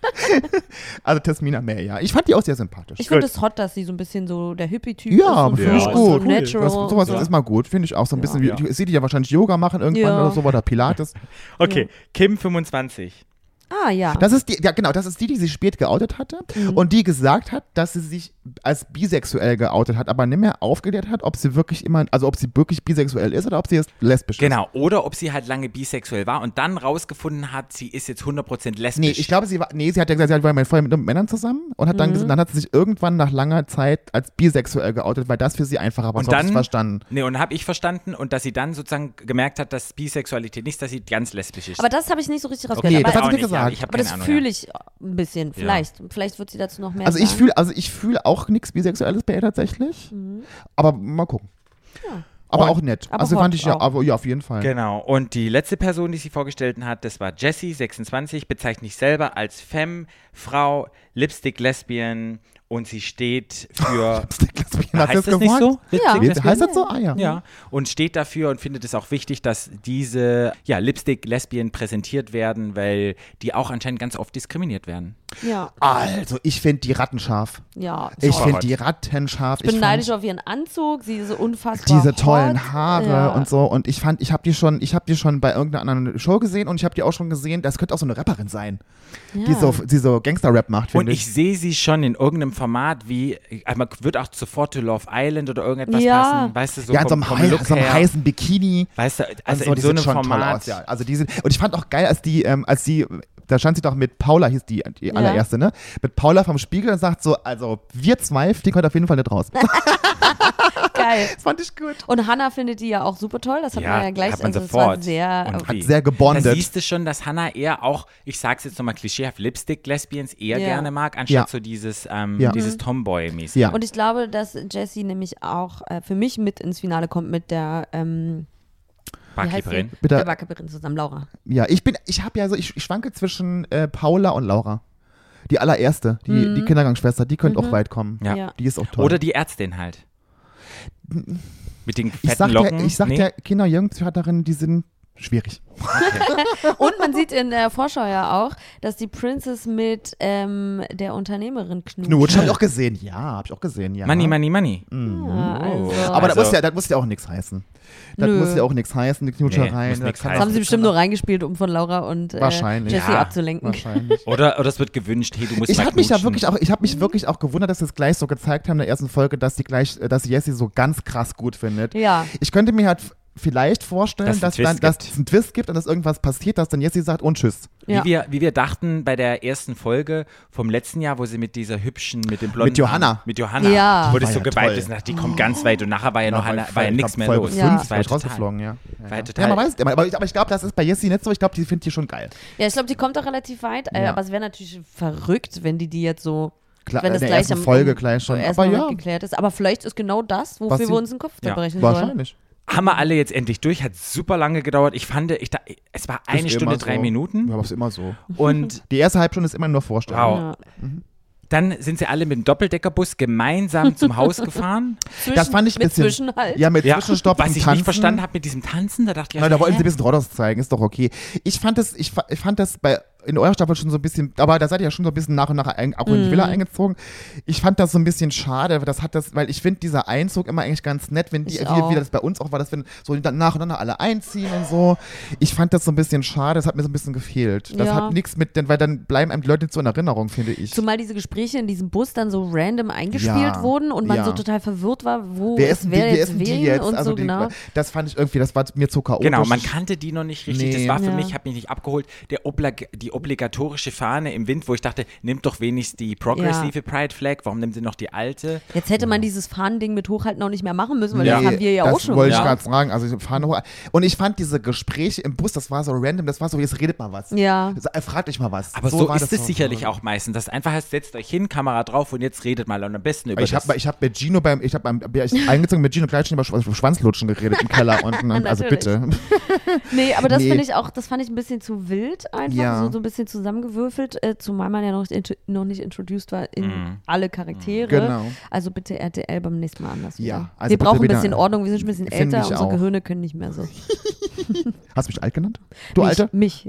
Also Tesmina Meyer, ja. Ich fand die auch sehr sympathisch.
Ich finde
Gut.
es hot, dass sie so ein bisschen so der Hippie-Typ
Ja,
ist. und
finde
ich
so,
gut.
So
Cool.
natural.
Was, sowas
so.
ist mal gut, finde ich auch so ein
Ja.
bisschen. Wie,
Ja.
Ich sehe die ja wahrscheinlich Yoga machen irgendwann
Ja.
oder so oder Pilates.
Okay, Kim fünfundzwanzig.
Ah, ja.
Das ist die, ja genau, das ist die, die sich spät geoutet hatte
Mhm.
und die gesagt hat, dass sie sich als bisexuell geoutet hat, aber nicht mehr aufgeklärt hat, ob sie wirklich immer, also ob sie wirklich bisexuell ist oder ob sie jetzt lesbisch
Genau, oder ob sie halt lange bisexuell war und dann rausgefunden hat, sie ist jetzt hundert Prozent
ist.
lesbisch.
Nee, ich glaube, sie war, nee, sie hat ja gesagt, sie war vorher mit Männern zusammen und hat dann,
Mhm.
gesagt, dann hat sie sich irgendwann nach langer Zeit als bisexuell geoutet, weil das für sie einfacher war.
Und
So hab
dann-
ich's verstanden.
Nee, und habe ich verstanden und dass sie dann sozusagen gemerkt hat, dass Bisexualität nicht, dass sie ganz lesbisch ist.
Aber das habe ich nicht so richtig
okay,
rausgehört.
Nee, das
aber
hat sie
auch
mir
nicht, ja,
gesagt.
ich hab
aber
keine
das
Ahnung,
fühle ich ein bisschen. Vielleicht. Vielleicht wird sie dazu noch mehr
Also ich
sagen.
fühle, also ich fühle auch nichts Bisexuelles bei ihr tatsächlich,
Mhm.
aber mal gucken.
Ja.
Aber
Und-
auch nett.
aber
Also
hot
fand ich ja,
auch.
aber ja, auf jeden Fall.
Genau. Und die letzte Person, die sie vorgestellt hat, das war Jessie, sechsundzwanzig, bezeichnet sich selber als Femme, Frau, Lipstick, Lesbian und sie steht für,
Lesbian, hat
heißt
das
das nicht
gesagt?
so?
Ja.
Lipstick
Wie- Heißt das so? Ah ja.
Ja, und steht dafür und findet es auch wichtig, dass diese ja, Lipstick-Lesbien präsentiert werden, weil die auch anscheinend ganz oft diskriminiert werden.
Ja,
Also, ich finde die Ratten scharf.
ja.
Ich
Super
finde
hot.
die Ratten scharf.
Ich bin
fand
neidisch auf ihren Anzug, sie ist so unfassbar
diese
hot.
tollen Haare
Ja.
und so. Und ich fand, ich habe die schon, ich habe die schon bei irgendeiner anderen Show gesehen und ich habe die auch schon gesehen, das könnte auch so eine Rapperin sein,
Ja.
die so, die so Gangster-Rap macht,
Und
finde
ich sehe sie schon in irgendeinem Format wie, also man wird auch sofort to Love Island oder irgendetwas
Ja.
passen, weißt du, so
Ja, in so
vom,
einem,
vom
hei-
Look
so einem
her.
heißen Bikini.
Weißt du, also
und
in
die
so
sieht
einem
schon toll
Format.
aus, ja. Also die sind, und ich fand auch geil, als die, ähm, als die, da stand sie doch mit Paula, hieß die, die
Ja.
allererste, ne? Mit Paula vom Spiegel und sagt so, also wir zwei fliegen heute auf jeden Fall nicht raus.
Geil.
Das fand ich gut.
Und Hannah findet die ja auch super toll, das hat
Ja,
man ja gleich,
hat man
also es war
sofort.
sehr,
Und
Hat
wie?
sehr gebondet.
Da siehst du schon, dass Hannah eher auch, ich sag's jetzt nochmal klischeehaft, Lipstick-Lesbians eher
Ja.
gerne mag, anstatt
Ja.
so dieses, ähm,
Ja.
dieses Tomboy-mäßig.
Ja.
und ich glaube, dass Jessie nämlich auch äh, für mich mit ins Finale kommt mit der ähm, wie heißt sie?
Barkeeperin.
Bitte.
Der Barkeeperin zusammen, Laura.
Ja, ich bin, ich habe ja so, ich, ich schwanke zwischen äh, Paula und Laura. Die allererste, die,
Mhm.
die Kindergangsschwester, die könnte
Mhm.
auch weit kommen.
Ja.
Ja.
Die ist auch toll.
Oder die Ärztin halt. Mit den
ich
fetten
sag
Locken.
ja, ich sag
Nee?
ja, Kinder- und Jugendpsychiaterinnen, die sind schwierig.
Und man sieht in der Vorschau ja auch, dass die Princess mit ähm, der Unternehmerin knutscht.
Knutsch habe ich auch gesehen. Ja, habe ich auch gesehen, ja.
Money, money, money.
Ja, also,
Aber
Also-
das, muss ja, das muss ja auch nichts heißen. Das
Nö.
muss ja auch nichts heißen, die Knutscherei.
Nee, muss
da
nix
kann
das
heißen.
haben sie bestimmt nur reingespielt, um von Laura und äh,
Wahrscheinlich.
Jessie
Ja.
abzulenken.
Wahrscheinlich.
Oder, oder es wird gewünscht, hey, du musst
Ich
mal
habe mich ja
knutschen.
wirklich auch, ich habe mich wirklich auch gewundert, dass sie es gleich so gezeigt haben in der ersten Folge, dass die gleich, äh, dass Jessie so ganz krass gut findet.
Ja.
Ich könnte mir halt f- vielleicht vorstellen,
Dass es
dass,
einen
dann,
Twist
dass
gibt.
es einen Twist gibt und dass irgendwas passiert, dass dann Jessie sagt und tschüss.
Ja.
Wie, wir, wie wir dachten bei der ersten Folge vom letzten Jahr, wo sie mit dieser hübschen, mit dem blonden
Mit Johanna.
Haaren- mit Johanna,
Ja.
wo das
War
so
ja
geweiht
toll.
ist, und dachte, die kommt ganz weit und nachher war ja noch eine, war ja
ich
nichts
glaub,
mehr
Folge
los.
Ja.
fünf,
Das war
war
ja total,
rausgeflogen, ja.
war ja
Ja,
total
man weiß es, aber ich, aber ich glaube, das ist bei Jessie nicht so. Ich glaube, die findet die schon geil.
Ja, ich glaube, die kommt auch relativ weit, äh,
Ja.
aber es wäre natürlich verrückt, wenn die die jetzt so,
Klar,
wenn
in
das
der
gleich
ersten
am
Folge gleich schon.
erst
Aber
mal
ja,
geklärt ist. Aber vielleicht ist genau das,
Was
wofür
sie-
wir uns den Kopf
Ja.
zerbrechen sollen.
wahrscheinlich.
Haben wir alle jetzt endlich durch, hat super lange gedauert. Ich fand, ich da, es war eine
Ist
Stunde,
immer
drei
so.
Minuten
Ja, aber ist immer so.
und
Die erste Halbstunde ist immer nur Vorstellung.
Wow.
Ja.
dann sind sie alle mit dem Doppeldeckerbus gemeinsam zum Haus gefahren.
Zwischen,
Das fand ich ein
mit
bisschen.
Zwischenhalt.
Ja, mit
Ja,
Zwischenstopp
was
und
ich
Tanzen.
nicht verstanden habe mit diesem Tanzen, da dachte ich,
Na, da wollten sie ein
hä?
bisschen Rodos zeigen, ist doch okay. Ich fand das, ich, fa- ich fand das bei in eurer Staffel schon so ein bisschen, aber da seid ihr ja schon so ein bisschen nach und nach ein, auch in die Villa eingezogen. Ich fand das so ein bisschen schade, das hat das, weil ich finde dieser Einzug immer eigentlich ganz nett, wenn die,
Ich
wie,
auch.
wie das bei uns auch war, dass wenn so dann nach und nach alle einziehen und so. Ich fand das so ein bisschen schade, das hat mir so ein bisschen gefehlt. Das
Ja.
hat nichts mit, denn, weil dann bleiben einem die Leute nicht so in Erinnerung, finde ich.
Zumal diese Gespräche in diesem Bus dann so random eingespielt
Ja,
wurden und man
ja.
so total verwirrt war, wo
Wer
es
ist denn die,
wer
wer
jetzt
ist denn die
wen
jetzt?
und
Also
so,
die,
genau.
Das fand ich irgendwie, das war mir zu chaotisch.
Genau, man kannte die noch nicht richtig.
Nee.
Das war für
Ja.
mich, hat mich nicht abgeholt. Der Oblig die obligatorische Fahne im Wind, wo ich dachte, nimmt doch wenigstens die progressive Pride Flag, warum nehmen sie noch die alte?
Jetzt hätte man dieses Fahnending mit Hochhalten auch nicht mehr machen müssen, weil
Ja.
das haben wir ja
das
auch schon
wollte ich
gemacht.
gerade sagen. Also ich fahre hoch. Und ich fand diese Gespräche im Bus, das war so random, das war so, jetzt redet mal was.
Ja.
Sa- Fragt euch mal was.
Aber so,
war
ist
das
es
so.
sicherlich auch meistens, dass einfach heißt, setzt euch hin, Kamera drauf und jetzt redet mal und am besten über
Ich
das.
habe ich hab mit Gino beim, ich habe beim, bin ich eingezogen mit Gino gleich schon über Schw- Schwanzlutschen geredet im Keller unten. Und, also
Natürlich.
bitte.
Nee, aber das
Nee.
finde ich auch, das fand ich ein bisschen zu wild einfach,
Ja.
so, so ein bisschen zusammengewürfelt, äh, zumal man ja noch, int- noch nicht introduced war in
Mhm.
alle Charaktere.
Genau.
Also bitte R T L beim nächsten Mal anders
Ja,
wieder.
also
wir
bitte
brauchen ein
wieder-
bisschen Ordnung, wir sind schon ein bisschen
Finde
älter,
ich
unsere
auch.
Gehirne können nicht mehr so.
Hast du mich alt genannt? Du
mich,
Alte?
Mich.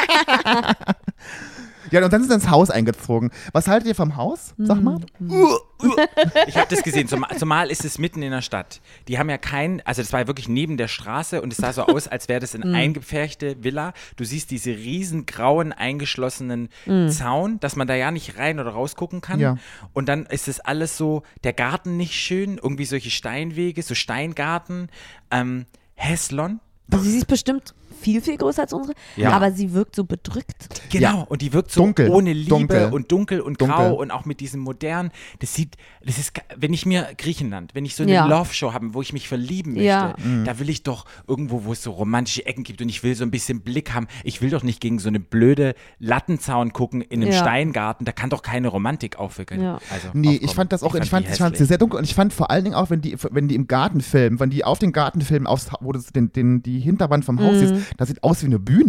Ja, und dann sind sie ins Haus eingezogen. Was haltet ihr vom Haus? Sag mal.
Ich habe das gesehen, zum, zumal ist es mitten in der Stadt. Die haben ja kein, also das war ja wirklich neben der Straße und es sah so aus, als wäre das eine eingepferchte Villa. Du siehst diese riesen grauen eingeschlossenen Zaun, dass man da ja nicht rein oder raus gucken kann.
Ja.
Und dann ist es alles so, der Garten nicht schön, irgendwie solche Steinwege, so Steingarten, ähm, Häslon.
Also sie ist bestimmt viel, viel größer als unsere,
Ja.
aber sie wirkt so bedrückt.
Genau,
Ja.
und die wirkt so
Dunkel,
ohne Liebe
dunkel.
und dunkel und
Dunkel.
grau und auch mit diesem modernen, das sieht, das ist, wenn ich mir Griechenland, wenn ich so eine
Ja.
Love-Show habe, wo ich mich verlieben möchte,
Ja.
da will ich doch irgendwo, wo es so romantische Ecken gibt und ich will so ein bisschen Blick haben, ich will doch nicht gegen so eine blöde Lattenzaun gucken in einem
Ja.
Steingarten, da kann doch keine Romantik aufwirken.
Ja.
Also,
Nee,
aufkommen.
ich fand das auch, ich fand,
die
ich fand sie
hässlich.
sehr dunkel und ich fand vor allen Dingen auch, wenn die, wenn die im Garten filmen, wenn die auf den Garten filmen, aufs, wo das den, den, die Hinterwand vom Haus
Mhm.
ist, das sieht aus wie eine Bühne.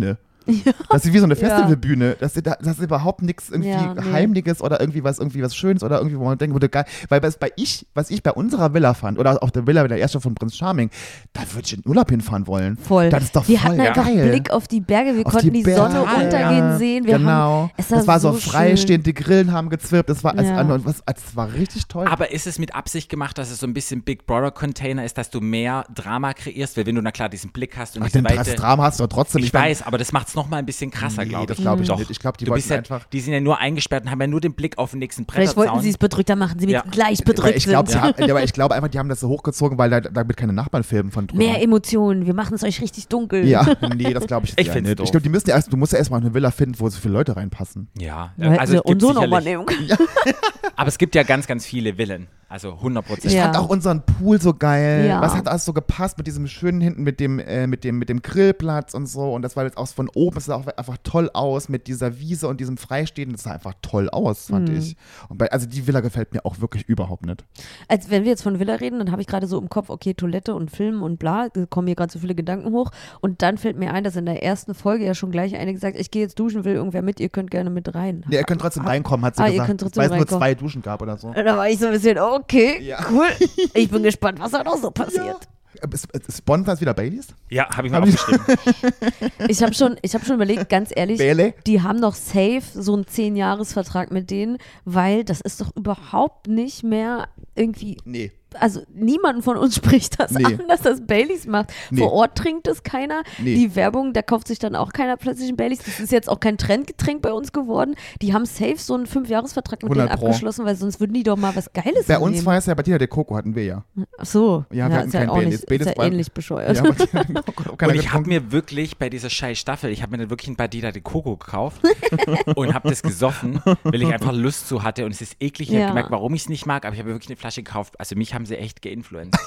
Das ist wie so eine
Ja.
Festivalbühne. Das, ist- das ist überhaupt nichts irgendwie
Ja, nee.
Heimliches oder irgendwie was, irgendwie was Schönes oder irgendwie, wo man denkt, wurde geil. Weil was bei ich, was ich bei unserer Villa fand, oder auch der Villa der erste von Prinz Charming, da würde ich in den Urlaub hinfahren wollen.
Voll.
Das ist doch
Wir
voll
hatten einfach
geil.
Blick auf die Berge, wir
Auf
konnten die,
Berge,
Sonne untergehen
ja,
sehen. Wir
genau.
Haben, es
das war so,
so
freistehend, die Grillen haben gezwirbt, das war, also,
Ja.
also, was, also, das war richtig toll.
Aber ist es mit Absicht gemacht, dass es so ein bisschen Big Brother Container ist, dass du mehr Drama kreierst? Weil wenn du na klar diesen Blick hast und
Ach,
diese
den das
Weite.
Drama hast du doch trotzdem
Ich
nicht.
weiß, aber das macht es nochmal ein bisschen krasser,
Nee,
glaube
das
ich.
glaube ich
Doch.
nicht. Ich glaube, die
Du bist
wollten
ja,
einfach.
die sind ja nur eingesperrt und haben ja nur den Blick auf den nächsten
Vielleicht wollten
Bretterzaun.
sie es bedrückter machen, sie mit
Ja.
gleich
Weil
bedrückt
ich glaube,
sind.
aber ich glaube einfach, die haben das so hochgezogen, weil da, damit keine Nachbarn filmen von drüber.
Mehr Emotionen, wir machen es euch richtig dunkel.
Ja, nee, das glaube ich jetzt
Ich
eher
find's
nicht.
doof.
Ich glaube, die müssen ja erst, du musst ja erstmal eine Villa finden, wo so viele Leute reinpassen.
Ja,
Da hätten
also
sie
es gibt
uns so nochmal
sicherlich,
nehmen können.
aber es gibt ja ganz, ganz viele Villen, also hundert Prozent.
Ich
Ja.
fand auch unseren Pool so geil.
Ja.
Was hat alles so gepasst mit diesem schönen hinten, mit dem, äh, mit dem, mit dem Grillplatz und so. Und das war jetzt auch von oben, es sah auch einfach toll aus mit dieser Wiese und diesem Freistehen. Das sah einfach toll aus, fand
Mhm.
ich. Und bei, also die Villa gefällt mir auch wirklich überhaupt nicht.
Als wenn wir jetzt von Villa reden, dann habe ich gerade so im Kopf, okay, Toilette und Film und bla, da kommen hier gerade so viele Gedanken hoch. Und dann fällt mir ein, dass in der ersten Folge ja schon gleich eine gesagt, ich gehe jetzt duschen, will irgendwer mit, ihr könnt gerne mit rein.
Nee, ihr könnt trotzdem reinkommen, hat sie
Ah, ihr
gesagt.
könnt trotzdem
Weil es nur
reinkommen.
zwei Duschen gab oder so.
Da war ich so ein bisschen, okay,
Ja.
cool. Ich bin gespannt, was da noch so passiert.
Äh, ist- ist Sponsor ist wieder Baileys?
Ja, habe ich mir
Hab ich-
aufgeschrieben.
Ich habe schon, ich hab schon überlegt, ganz ehrlich,
Bailey?
die haben doch safe so einen zehn-Jahres-Vertrag mit denen, weil das ist doch überhaupt nicht mehr irgendwie,
Nee.
also niemand von uns spricht das
Nee.
an, dass das Baileys macht.
Nee.
Vor Ort trinkt es keiner.
Nee.
Die Werbung, da kauft sich dann auch keiner plötzlich ein Baileys. Das ist jetzt auch kein Trendgetränk bei uns geworden. Die haben safe so einen Fünf-Jahres-Vertrag mit denen
hundert Pro.
abgeschlossen, weil sonst würden die doch mal was Geiles
Bei uns
nehmen.
war es ja bei Tina de Coco hatten wir ja.
Ach so,
Ja, wir
ja,
hatten
ist ja
kein
auch
Baileys.
nicht, ist
Baileys
ja
war-
ähnlich bescheuert.
Ja, aber Tina de Coco hat auch keiner
Und ich habe
getrunken.
mir wirklich bei dieser scheiß Staffel, ich habe mir dann wirklich ein Badida de Coco gekauft und habe das gesoffen, weil ich einfach Lust zu hatte und es ist eklig. Ich
Ja.
habe gemerkt, warum ich es nicht mag, aber ich habe mir wirklich eine Flasche gekauft. Also mich haben sie echt geinfluenced.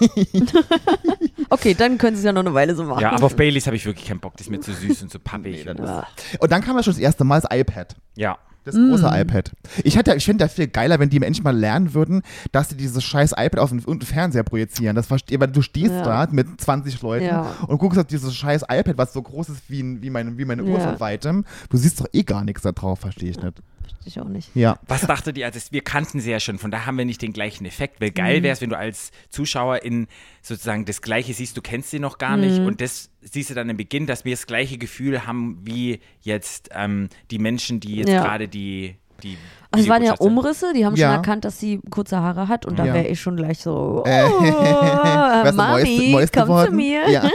Okay, dann können sie es ja noch eine Weile so machen.
Ja, aber auf Baileys habe ich wirklich keinen Bock. Das ist mir zu süß und zu pappig.
Nee, das
Ja.
Und dann kam ja schon das erste Mal das iPad.
Ja.
Das große
Mm.
iPad. Ich, hätte- ich finde ja viel geiler, wenn die Menschen mal lernen würden, dass sie dieses scheiß iPad auf den, den Fernseher projizieren. Das verstehe, weil du stehst
Ja.
da mit zwanzig Leuten
Ja.
und guckst auf dieses scheiß iPad, was so groß ist wie, ein, wie meine, wie meine Uhr
Ja.
von weitem. Du siehst doch eh gar nichts da drauf, verstehe ich nicht.
Ich auch nicht.
Ja.
Was dachtet ihr, also wir kannten sie ja schon, von daher haben wir nicht den gleichen Effekt, weil geil wäre es, wenn du als Zuschauer in sozusagen das Gleiche siehst, du kennst sie noch gar nicht und das siehst du dann im Beginn, dass wir das gleiche Gefühl haben wie jetzt ähm, die Menschen, die jetzt
Ja.
gerade die, die
Also es waren ja
Videobotschaft sind.
Umrisse, die haben
Ja.
schon erkannt, dass sie kurze Haare hat und da
Ja.
wäre ich schon gleich so, oh,
Äh, wärst du
Mami,
Mäus- Mäus
komm zu
geworden?
mir.
Ja.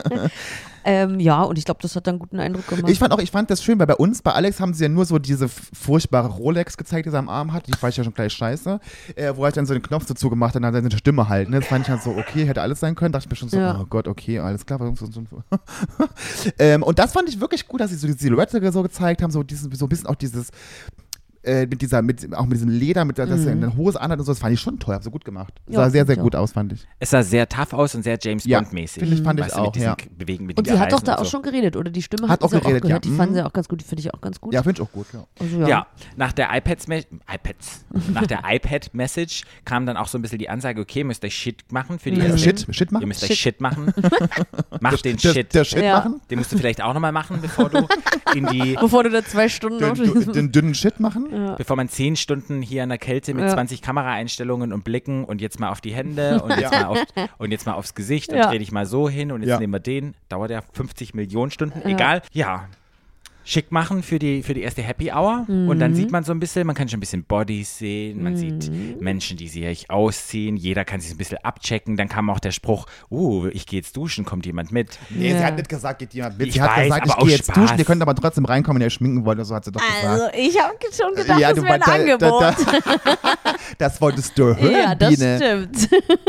Ähm, ja, und ich glaube, das hat dann einen guten Eindruck gemacht.
Ich fand auch, ich fand das schön, weil bei uns, bei Alex haben sie ja nur so diese f- furchtbare Rolex gezeigt, die sie am Arm hat, die fand ich ja schon gleich scheiße, äh, wo er dann so den Knopf dazu gemacht hat und dann seine Stimme halt, ne? Das fand ich halt so, okay, hätte alles sein können, dachte ich mir schon so,
Ja.
oh Gott, okay, alles klar. warum so- so- so. ähm, und das fand ich wirklich gut, dass sie so die Silhouette so gezeigt haben, so, diesen, so ein bisschen auch dieses äh, mit dieser, mit, auch mit diesem Leder, mit der, dass er eine Hose anhat und so, das fand ich schon toll, hab so gut gemacht.
Ja,
Sah sehr,
find
sehr
ich
gut
auch.
aus, fand ich.
Es sah sehr tough aus und sehr James
Ja,
Bond-mäßig.
finde ich- fand ich
Weißt du,
auch,
mit diesen
ja.
Bewegen, mit
und
den
sie hat doch
Reisen
da
und
auch
so.
schon geredet, oder die Stimme
Hat
hat
auch
sie auch
geredet,
gehört.
ja.
Die fanden
Mhm.
sie auch ganz gut, die finde ich auch ganz gut.
Ja, finde ich auch gut, ja.
Also,
Ja.
ja.
nach der iPads, iPads, nach der iPad-Message kam dann auch so ein bisschen die Ansage, okay, ihr müsst euch Shit machen für die
Mhm.
erste.
Shit, Shit machen?
Ihr müsst euch
Shit.
Shit machen. Macht den
Der,
Shit.
der Shit
Ja.
machen?
Den musst du vielleicht auch nochmal machen, bevor du in die,
Bevor du da zwei Stunden
Den,
auf
den,
diesem-
den dünnen Shit machen?
ja.
bevor man zehn Stunden hier in der Kälte mit
Ja.
zwanzig Kameraeinstellungen und Blicken und jetzt mal auf die Hände und jetzt,
Ja.
mal, auf, und jetzt mal aufs Gesicht und
Ja.
dreh dich mal so hin und jetzt
Ja.
nehmen wir den, dauert ja fünfzig Millionen Stunden,
Ja.
egal. Ja, schick machen für die, für die erste Happy Hour und dann sieht man so ein bisschen, man kann schon ein bisschen Bodies sehen, man sieht Menschen, die sich ausziehen, jeder kann sich ein bisschen abchecken, dann kam auch der Spruch, uh, ich gehe jetzt duschen, kommt jemand mit?
Nee, sie
Ja.
hat nicht gesagt, geht jemand mit.
Ich
Sie hat
weiß,
gesagt,
aber
ich
aus
gehe jetzt
Spaß.
duschen, ihr könnt aber trotzdem reinkommen, wenn ihr schminken wollt, oder so hat sie doch
Also,
gesagt.
ich habe schon gedacht, das
du
wäre ein
da-
Angebot.
Da, da, das wolltest du hören,
ja, das
Biene.
stimmt.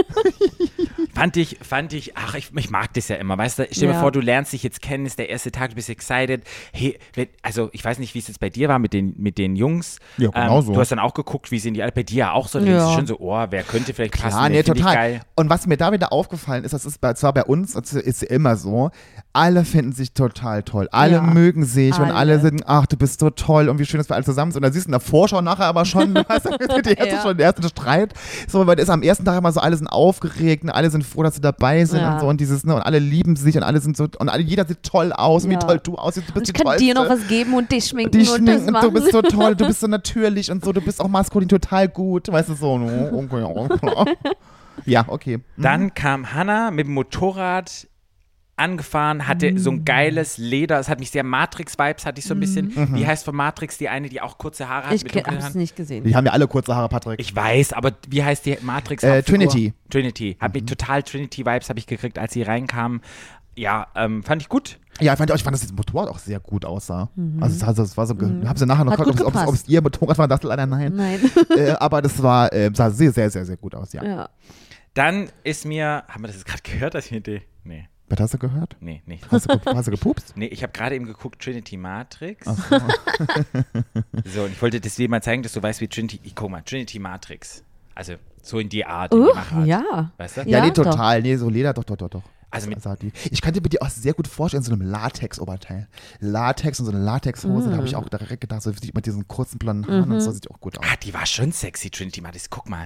Fand ich, fand ich, ach, ich, ich mag das ja immer, weißt du, stell dir
Ja.
vor, du lernst dich jetzt kennen, ist der erste Tag, du bist excited, hey, wenn, also ich weiß nicht, wie es jetzt bei dir war mit den, mit den Jungs.
Ja, genau so.
Du hast dann auch geguckt, wie sind die alle, bei dir ja auch so, dann
Ja.
denkst du schon so, oh, wer könnte vielleicht passen,
Ja,
den
nee,
find ich
total.
geil.
Und was mir da wieder aufgefallen ist, das ist bei, zwar bei uns, das ist immer so, alle finden sich total toll. Alle
Ja.
mögen sich und alle
Alle.
sind, ach, du bist so toll und wie schön, dass wir alle zusammen sind. Und dann siehst du in der Vorschau nachher aber schon, du hast die erste,
Ja.
schon den ersten Streit. So, weil das ist am ersten Tag immer so, alle sind aufgeregt und alle sind froh, dass sie dabei sind
Ja.
und so und dieses, ne, und alle lieben sich und alle sind so, und alle, jeder sieht toll aus, und
Ja.
wie toll du aussiehst, du bist
Und ich
die
kann dir noch
Tollste.
was geben und dich schminken
Die
und
schminken,
das machen.
du bist so toll, du bist so natürlich und so, du bist auch maskulin total gut, weißt du, so. Oh, okay, okay. Ja, okay. Mhm.
Dann kam Hannah mit dem Motorrad angefahren, hatte so ein geiles Leder, es hat mich sehr Matrix-Vibes, hatte ich so ein bisschen.
Mhm.
Wie heißt von Matrix die eine, die auch kurze Haare hat
Ich
mit
ke-
dunklen
hab's
Haaren?
nicht gesehen.
Die haben ja alle kurze Haare, Patrick.
Ich weiß, aber wie heißt die Matrix?
Äh, Trinity.
Trinity. Hat mich total Trinity-Vibes habe ich gekriegt, als sie reinkamen. Ja, ähm, fand ich gut.
Ja, ich fand, ich fand, dass das Motorrad auch sehr gut aussah. Also, es, also es war so, mhm. haben sie nachher noch
Hat
geguckt,
gut
ob es- ob es- ob es ihr Motorrad war, dachte leider nein.
Nein.
äh, aber das war, äh, sah sehr, sehr, sehr, sehr gut aus, ja.
Ja.
Dann ist mir, haben wir das jetzt gerade gehört, dass ich mir die, nee,
Was hast du gehört?
nee, nicht.
Hast du, ge- hast du gepupst?
Nee, ich habe gerade eben geguckt, Trinity Matrix.
Ach so.
So, und ich wollte das dir mal zeigen, dass du weißt, wie Trinity, ich, guck mal, Trinity Matrix. Also so in die Art, in die
Uh,
Machart.
ja.
Weißt du?
Ja,
Ja,
nee,
doch.
total. Nee, so Leder, doch, doch, doch, doch.
Also mit,
sah die. Ich könnte mir die auch sehr gut vorstellen, in so einem Latex-Oberteil. Latex und so eine Latexhose, da habe ich auch direkt gedacht, so sieht mit diesen kurzen blonden Haaren und so, sieht auch gut aus.
ah, die war schon sexy, Trinity Matrix. Guck mal.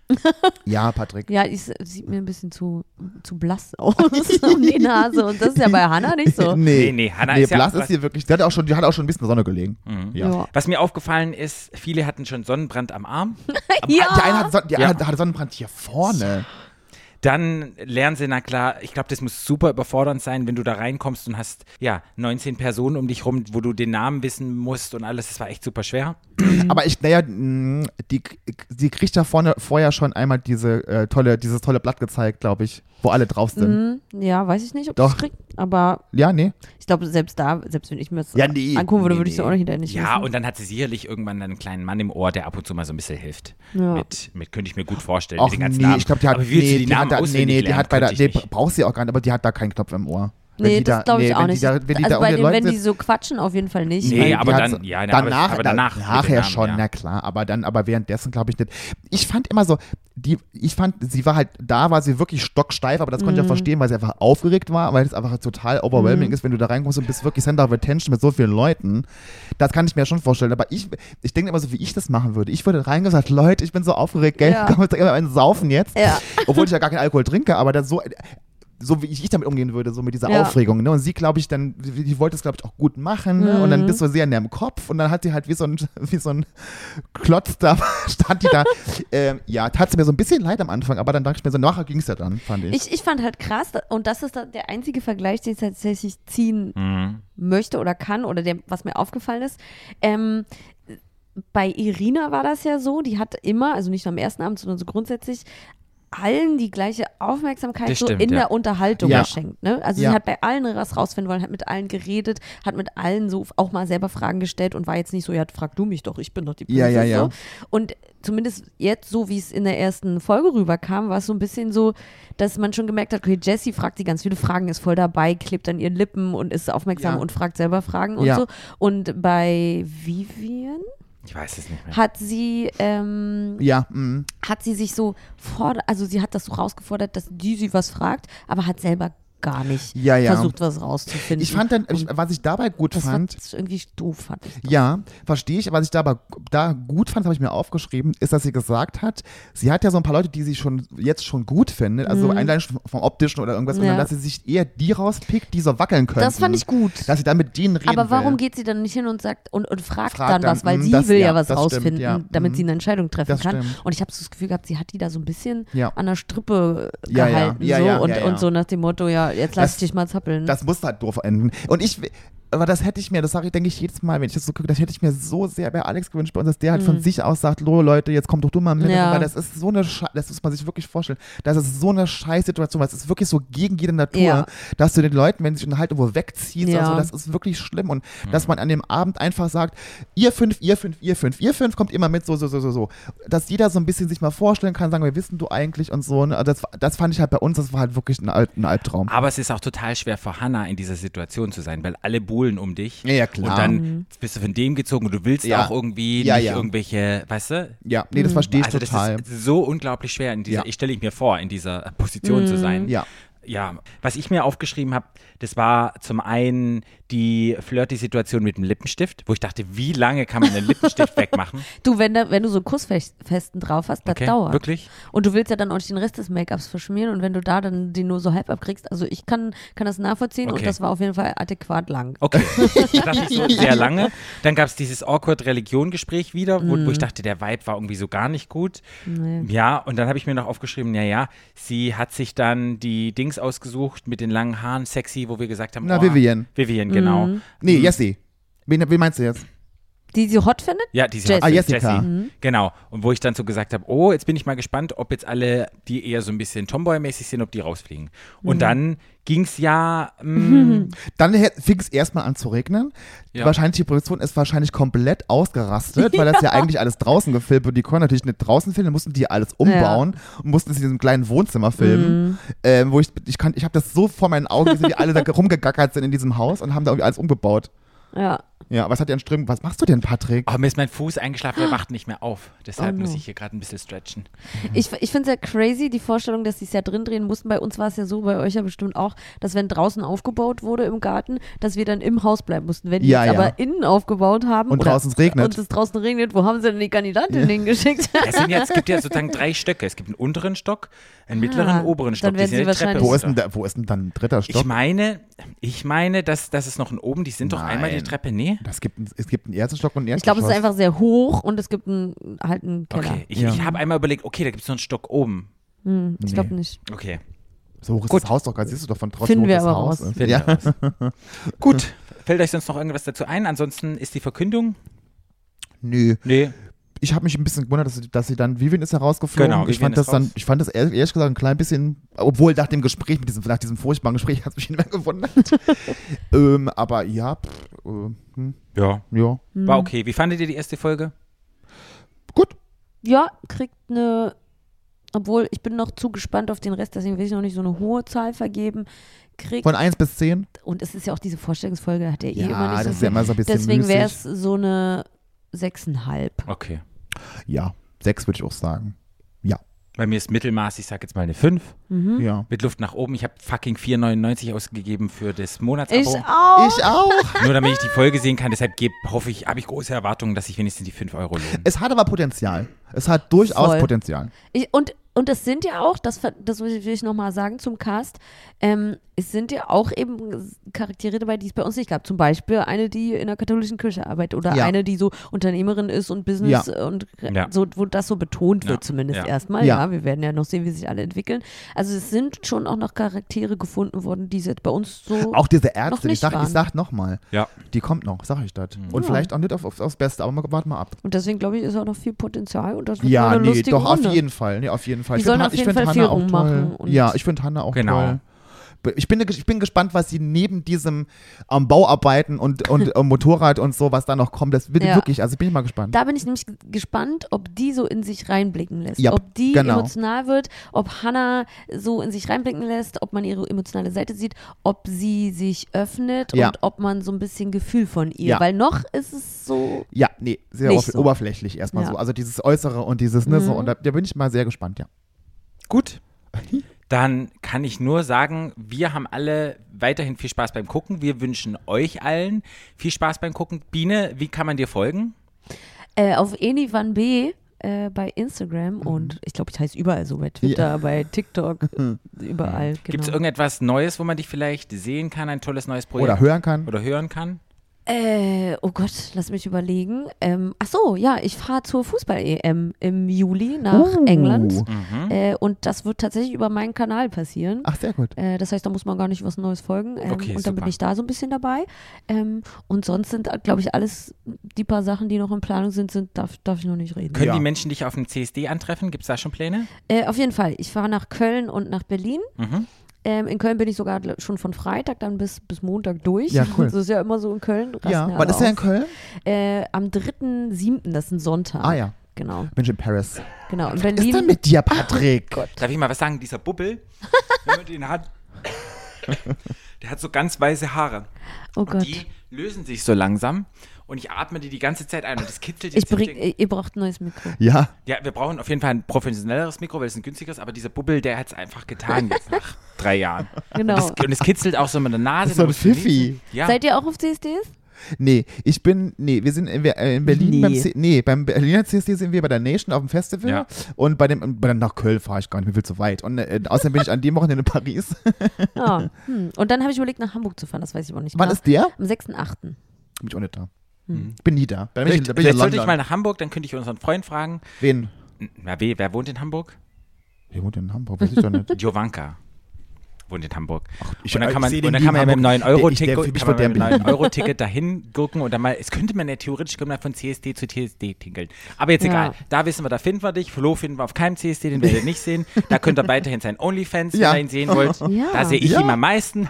Ja, Patrick.
Ja, die ist- sieht mir ein bisschen zu, zu blass aus um die Nase. Und das ist ja bei Hannah nicht so.
Nee, nee, Hannah
nee,
ist ja
blass
auch-
ist hier wirklich, die hat auch schon, die hat auch schon ein bisschen in der Sonne gelegen.
Mhm.
Ja.
Ja.
Was mir aufgefallen ist, viele hatten schon Sonnenbrand am Arm.
Die eine hat, Son die
Ja.
eine hatte Sonnenbrand hier vorne.
Dann lernen sie, na klar, ich glaube, das muss super überfordernd sein, wenn du da reinkommst und hast, ja, neunzehn Personen um dich rum, wo du den Namen wissen musst und alles. Das war echt super schwer.
Aber ich, naja, mh, die, die kriegt ja vorne vorher schon einmal diese äh, tolle, dieses tolle Blatt gezeigt, glaube ich, wo alle drauf sind.
Mhm. Ja, weiß ich nicht, ob
Doch.
ich krieg. Aber
Ja, nee.
ich glaube, selbst da, selbst wenn ich mir das
Ja, nee.
angucken würde,
Nee,
würde ich es
nee.
auch hinterher nicht
Ja,
wissen.
und dann hat sie sicherlich irgendwann einen kleinen Mann im Ohr, der ab und zu mal so ein bisschen hilft.
Ja.
Mit, mit könnte ich mir gut vorstellen,
Auch
mit den ganzen
nee,
Namen.
ich glaube, die hat,
Aber wie willst
nee,
du die,
die
Namen
hat da, nee,
auswendig
nee, die
lernen?
hat bei der,
Könnte ich
nee,
nicht.
brauchst sie auch gar nicht, aber die hat da keinen Knopf im Ohr. Wenn
Nee,
die
das
da-
glaube ich
nee,
auch
wenn
nicht.
Die da, wenn die
also
da
bei
um die
den,
Leute
wenn die
sind-
so quatschen, auf jeden Fall nicht.
Nee,
weil-
aber
die
dann-
hat so-
ja, na, aber
danach,
das- aber danach
da,
mit
nachher
den Namen,
schon,
ja.
na klar, aber dann, aber währenddessen glaube ich nicht. Ich fand immer so, die, ich fand, sie war halt, da war sie wirklich stocksteif, aber das konnte ich auch
Mhm.
verstehen, weil sie einfach aufgeregt war, weil es einfach total overwhelming ist, wenn du da reinkommst und bist wirklich Center of Attention mit so vielen Leuten. Das kann ich mir schon vorstellen, aber ich, ich denke immer so, wie ich das machen würde. Ich würde reingehen und sagen, Leute, ich bin so aufgeregt, gell,
Ja.
komm, jetzt immer einen saufen jetzt.
Ja.
Obwohl ich ja gar keinen Alkohol trinke, aber das so, so wie ich damit umgehen würde, so mit dieser
Ja.
Aufregung. Ne? Und sie, glaube ich, dann, die, die wollte es, glaube ich, auch gut machen. Ne? Und dann
Mhm.
bist du sehr in deinem Kopf und dann hat sie halt wie so ein, wie so ein Klotz da, stand die da. ähm, ja, tat sie mir so ein bisschen leid am Anfang, aber dann dachte ich mir so, nachher ging es ja dann, fand ich.
Ich, ich fand halt krass, da- und das ist da der einzige Vergleich, den ich tatsächlich ziehen
Mhm.
möchte oder kann oder der, was mir aufgefallen ist. Ähm, bei Irina war das ja so, die hat immer, also nicht nur am ersten Abend, sondern so grundsätzlich allen die gleiche Aufmerksamkeit
Das
so
stimmt,
in
ja.
der Unterhaltung
Ja.
geschenkt. Ne? Also
Ja.
sie hat bei allen was rausfinden wollen, hat mit allen geredet, hat mit allen so auch mal selber Fragen gestellt und war jetzt nicht so, ja, frag du mich doch, ich bin doch die
Ja,
Prinzessin.
ja, ja.
So. Und zumindest jetzt, so wie es in der ersten Folge rüberkam, war es so ein bisschen so, dass man schon gemerkt hat, okay, Jessie fragt die ganz viele Fragen, ist voll dabei, klebt an ihren Lippen und ist aufmerksam
Ja.
und fragt selber Fragen und
Ja.
so. Und bei Vivian
Ich weiß es nicht mehr.
hat sie ähm,
ja, mh.
hat sie sich so vor, also sie hat das so rausgefordert, dass die sie was fragt, aber hat selber gar nicht
Ja, ja.
versucht, was rauszufinden.
Ich fand dann,
Und
ich, was ich dabei gut
das
fand,
war irgendwie doof, fand ich.
ja, verstehe ich. Was ich da aber da gut fand, das habe ich mir aufgeschrieben, ist, dass sie gesagt hat, sie hat ja so ein paar Leute, die sie schon jetzt schon gut findet, also
Mhm.
allein schon vom Optischen oder irgendwas,
Ja.
sondern dass sie sich eher die rauspickt, die so wackeln können.
Das fand ich gut.
Dass sie dann mit denen reden
Aber warum
will.
geht sie dann nicht hin und sagt und, und fragt,
Fragt
dann
dann,
was, weil
mm,
sie
das-
will ja,
ja,
was
das stimmt,
rausfinden,
ja,
damit
mm.
sie eine Entscheidung treffen
Das
kann.
stimmt.
Und ich habe so das Gefühl gehabt, sie hat die da so ein bisschen
Ja.
an der Strippe
Ja, ja.
gehalten
Ja,
so,
ja,
und,
ja, ja.
und so nach dem Motto, ja, jetzt lass
Das-
ich dich mal zappeln.
Das muss halt doof enden. Und ich, aber das hätte ich mir, das sage ich, denke ich jedes Mal, wenn ich das so gucke, das hätte ich mir so sehr bei Alex gewünscht bei uns, dass der halt von sich aus sagt, lo Leute, jetzt komm doch du mal mit,
Ja.
weil das ist so eine Scheiße, das muss man sich wirklich vorstellen, das ist so eine Scheißsituation, weil es ist wirklich so gegen jede Natur,
Ja.
dass du den Leuten, wenn sie sich unterhalten, wo wegziehst,
Ja.
also das ist wirklich schlimm und dass man an dem Abend einfach sagt, ihr fünf, ihr fünf, ihr fünf, ihr fünf, kommt immer mit, so, so, so, so, so. Dass jeder so ein bisschen sich mal vorstellen kann, sagen, wir wissen du eigentlich und so, ne? Also das, das fand ich halt bei uns, das war halt wirklich ein, Al- ein Albtraum.
Aber es ist auch total schwer für Hannah in dieser Situation zu sein, weil alle buhlen um dich.
Ja, ja, klar.
Und dann bist du von dem gezogen und du willst
Ja.
auch irgendwie
Ja,
nicht
ja.
irgendwelche, weißt du?
Ja, nee, das verstehe ich
Also
total.
das ist so unglaublich schwer in dieser,
Ja.
ich stelle ich mir vor, in dieser Position zu sein.
Ja.
ja, was ich mir aufgeschrieben habe, das war zum einen die Flirty-Situation mit dem Lippenstift, wo ich dachte, wie lange kann man einen Lippenstift wegmachen?
Du, wenn, da, wenn du so Kussfesten drauf hast, das
Okay,
dauert.
wirklich?
Und du willst ja dann auch nicht den Rest des Make-ups verschmieren und wenn du da dann die nur so halb abkriegst, also ich kann, kann das nachvollziehen
Okay.
und das war auf jeden Fall adäquat lang.
Okay, da dachte ich so sehr lange. Dann gab es dieses Awkward-Religion-Gespräch wieder, wo,
Mhm.
wo ich dachte, der Vibe war irgendwie so gar nicht gut.
Nee.
Ja, und dann habe ich mir noch aufgeschrieben, ja, ja, sie hat sich dann die Dings ausgesucht mit den langen Haaren, sexy, wo wir gesagt haben,
Na,
oh,
Vivian.
Vivian, genau.
Mhm.
Nee, Jessie. Wen, wen meinst du jetzt?
Die sie hot findet?
Ja, diese
Jessie.
Ah, Jessica.
Jessie. Genau. Und wo ich dann so gesagt habe, oh, jetzt bin ich mal gespannt, ob jetzt alle, die eher so ein bisschen Tomboy-mäßig sind, ob die rausfliegen. Und
Mhm.
dann ging es ja, mh,
Dann fing es erstmal an zu regnen.
Ja.
Wahrscheinlich, die Produktion ist wahrscheinlich komplett ausgerastet, weil das ja eigentlich alles draußen gefilmt wird. Die konnten natürlich nicht draußen filmen, mussten die alles umbauen und mussten es in diesem kleinen Wohnzimmer filmen.
Mhm.
Ähm, wo ich, ich, kann, ich habe das so vor meinen Augen gesehen, wie alle da rumgegackert sind in diesem Haus und haben da irgendwie alles umgebaut.
Ja.
Ja, was hat der in Strömen? Was machst du denn, Patrick?
oh, mir ist mein Fuß eingeschlafen, der wacht nicht mehr auf. Deshalb
Oh no.
muss ich hier gerade ein bisschen stretchen.
Ich, ich finde es ja crazy, die Vorstellung, dass sie es ja drin drehen mussten. Bei uns war es ja so, bei euch ja bestimmt auch, dass wenn draußen aufgebaut wurde im Garten, dass wir dann im Haus bleiben mussten. Wenn die
Ja,
jetzt
ja.
aber innen aufgebaut haben
Und
oder,
draußen es regnet.
und es draußen regnet, wo haben sie denn die Kandidatin hingeschickt?
Es, sind jetzt, es gibt ja sozusagen drei Stöcke. Es gibt einen unteren Stock, einen mittleren,
Ah,
einen oberen Stock.
dann werden
die sind
sie
ja die Treppe
wahrscheinlich-
Wo ist, denn
runter.
da, wo ist denn dann ein dritter Stock?
Ich meine, ich meine, dass, dass es noch einen oben, die sind doch einmal die
Nein.
Treppe, nee?
das gibt, ein- es gibt einen ersten Stock und einen ersten
Ich glaube, es ist
Stock.
einfach sehr hoch und es gibt einen, halt einen Keller.
Okay, ich,
Ja.
ich habe einmal überlegt, okay, da gibt es noch einen Stock oben.
Hm, ich glaube
Nee.
nicht.
Okay,
So hoch ist
Gut.
das Haus doch, gerade siehst du doch von draußen,
Finden
wo
wir
das
aber
Haus
raus.
ist.
finden
Ja.
wir raus. Gut, fällt euch sonst noch irgendwas dazu ein? Ansonsten ist die Verkündung?
Nö.
Nee.
Ich habe mich ein bisschen gewundert, dass sie, dass sie dann, Vivian ist herausgeflogen.
Genau,
ich
Vivian
fand das
ist
dann,
raus.
ich fand das ehrlich ehrlich gesagt ein klein bisschen, obwohl nach dem Gespräch, mit diesem, nach diesem furchtbaren Gespräch hat es mich nicht mehr gewundert. ähm, aber ja, pff, äh, hm,
Ja,
ja,
war okay. Wie fandet ihr die erste Folge?
gut.
Ja, kriegt eine, obwohl ich bin noch zu gespannt auf den Rest, deswegen will ich noch nicht so eine hohe Zahl vergeben. Kriegt,
Von eins bis zehn.
und es ist ja auch diese Vorstellungsfolge, hat er eh
Ja,
immer nicht
das
so
ist ja
viel.
immer so ein bisschen
Deswegen wäre es
müßig.
so eine sechseinhalb.
Okay.
Ja, sechs würde ich auch sagen. Ja,
Bei mir ist Mittelmaß, ich sag jetzt mal eine fünf.
Mhm.
ja.
Mit Luft nach oben. Ich habe fucking vier neunundneunzig ausgegeben für das Monatsabo.
Ich auch.
Ich auch.
Nur damit ich die Folge sehen kann. Deshalb geb, hoffe ich, habe ich große Erwartungen, dass sich wenigstens die fünf Euro lohnen.
Es hat aber Potenzial. Es hat durchaus
Voll.
Potenzial.
Ich, und, und es sind ja auch, das, ver- das will ich, will ich nochmal sagen zum Cast, ähm, es sind ja auch eben Charaktere dabei, die es bei uns nicht gab. Zum Beispiel eine, die in der katholischen Kirche arbeitet oder
Ja.
eine, die so Unternehmerin ist und Business
Ja.
und
Ja.
so, wo das so betont wird
Ja.
zumindest
Ja.
erstmal.
Ja.
Ja. wir werden ja noch sehen, wie sich alle entwickeln. Also es sind schon auch noch Charaktere gefunden worden, die es jetzt bei uns so
Auch diese
noch
Ärzte, ich
nicht
sag, ich
waren.
sag nochmal,
Ja.
die kommt noch, sag ich das. Und
Ja.
vielleicht auch nicht auf, auf, aufs Beste, aber mal, warte mal ab.
Und deswegen glaube ich, ist auch noch viel Potenzial und das wird
Ja,
eine
nee,
lustige
doch,
Runde.
auf jeden Fall. Nee, auf jeden Fall.
Die
Ich find
sollen
Han-
auf
ich
jeden
find
Fall
Hannah
Führung
auch toll.
machen und-
Ja, ich finde Hannah auch
Genau.
toll. Ich bin, ich bin gespannt, was sie neben diesem ähm, Bauarbeiten und, und ähm, Motorrad und so, was da noch kommt. Das bin
Ja.
wirklich, also bin ich mal gespannt.
Da bin ich nämlich g- gespannt, ob die so in sich reinblicken lässt.
Ja,
ob die
genau.
emotional wird, ob Hannah so in sich reinblicken lässt, ob man ihre emotionale Seite sieht, ob sie sich öffnet
Ja.
und ob man so ein bisschen Gefühl von ihr.
Ja.
Weil noch ist es so.
Ja, nee, sehr
Nicht
ober-
so.
oberflächlich erstmal
Ja.
so. Also dieses Äußere und dieses, ne, so.
Mhm.
Und da, da bin ich mal sehr gespannt, ja.
Gut. Dann kann ich nur sagen, wir haben alle weiterhin viel Spaß beim Gucken. Wir wünschen euch allen viel Spaß beim Gucken. Biene, wie kann man dir folgen?
Äh, auf Eni Van B. Äh, bei Instagram und ich glaube, ich heiße überall so, bei Twitter, bei TikTok, überall. Genau.
Gibt es irgendetwas Neues, wo man dich vielleicht sehen kann? Ein tolles neues Projekt?
Oder hören kann.
Oder hören kann?
Äh, oh Gott, lass mich überlegen. Ähm, ach so, ja, ich fahre zur Fußball-E M im Juli nach
Oh.
England.
Mhm.
Äh, und das wird tatsächlich über meinen Kanal passieren.
Ach, sehr gut.
Äh, das heißt, da muss man gar nicht was Neues folgen. Ähm,
Okay,
und dann
super.
bin ich da so ein bisschen dabei. Ähm, und sonst sind, glaube ich, alles die paar Sachen, die noch in Planung sind, sind darf, darf ich noch nicht reden.
Können
Ja.
die Menschen dich auf dem C S D antreffen? Gibt es da schon Pläne?
Äh, auf jeden Fall. Ich fahre nach Köln und nach Berlin.
Mhm.
Ähm, in Köln bin ich sogar gl- schon von Freitag dann bis, bis Montag durch.
Ja, cool.
Das ist ja immer so in Köln. rasten
Ja,
alle
wann ist der in
aus.
Köln?
Äh, am dritten siebten, das ist ein Sonntag.
Ah ja,
Genau,
bin ich in Paris.
genau. In
Was ist
Berlin.
denn mit dir, Patrick?
Darf ich mal was sagen? Dieser Bubbel, wenn man den hat. Der hat so ganz weiße Haare.
Oh
Und
Gott.
die lösen sich so langsam und ich atme die die ganze Zeit ein und das kitzelt
Ich
jetzt.
bring, ihr braucht ein neues Mikro.
Ja.
Ja, wir brauchen auf jeden Fall ein professionelleres Mikro, weil es ein günstigeres, aber dieser Bubbel, der hat es einfach getan jetzt nach drei Jahren.
Genau.
Und, das, und es kitzelt auch so mit der Nase.
Das ist so ein
da musst du
Pfiffi.
niesen. Ja.
Seid ihr auch auf C S Ds?
Nee, ich bin, nee, wir sind in, äh, in Berlin
Nee.
beim, C, nee, beim Berliner C S D sind wir bei der Nation auf dem Festival
Ja.
und bei dem, bei dem nach Köln fahre ich gar nicht, mir viel zu weit und äh, außerdem bin ich an dem Wochenende in Paris.
Ja. Hm. Und dann habe ich überlegt, nach Hamburg zu fahren, das weiß ich aber nicht.
Wann
genau.
ist der?
Am sechsten achten.
Bin ich auch nicht da.
Hm.
Bin nie da. Dann bin ich,
Vielleicht,
da bin ich
vielleicht
in
sollte ich
London.
mal nach Hamburg, dann könnte ich unseren Freund fragen.
Wen?
Na, wer, wer wohnt in Hamburg?
Wer wohnt denn in Hamburg? Weiß ich doch nicht.
Jovanka wohnt in Hamburg.
ich-
und dann
ich
kann man,
seh den
und dann
nie
kann man
in
ja mit dem neuen
Hamburg. Der- ich- der-
Euro-Ticket
ich
kann man
wollte
mit dem
der-
neuen Euro-Ticket dahin gucken und dann mal, es könnte man ja theoretisch könnte man von C S D zu T S D tingeln. Aber jetzt
Ja.
egal, da wissen wir, da finden wir dich. Flo finden wir auf keinem C S D, den werdet ihr nicht sehen. Da könnt ihr weiterhin sein OnlyFans,
Ja.
wenn ihr ihn sehen wollt.
Ja.
Da sehe ich
Ja.
ihn am meisten.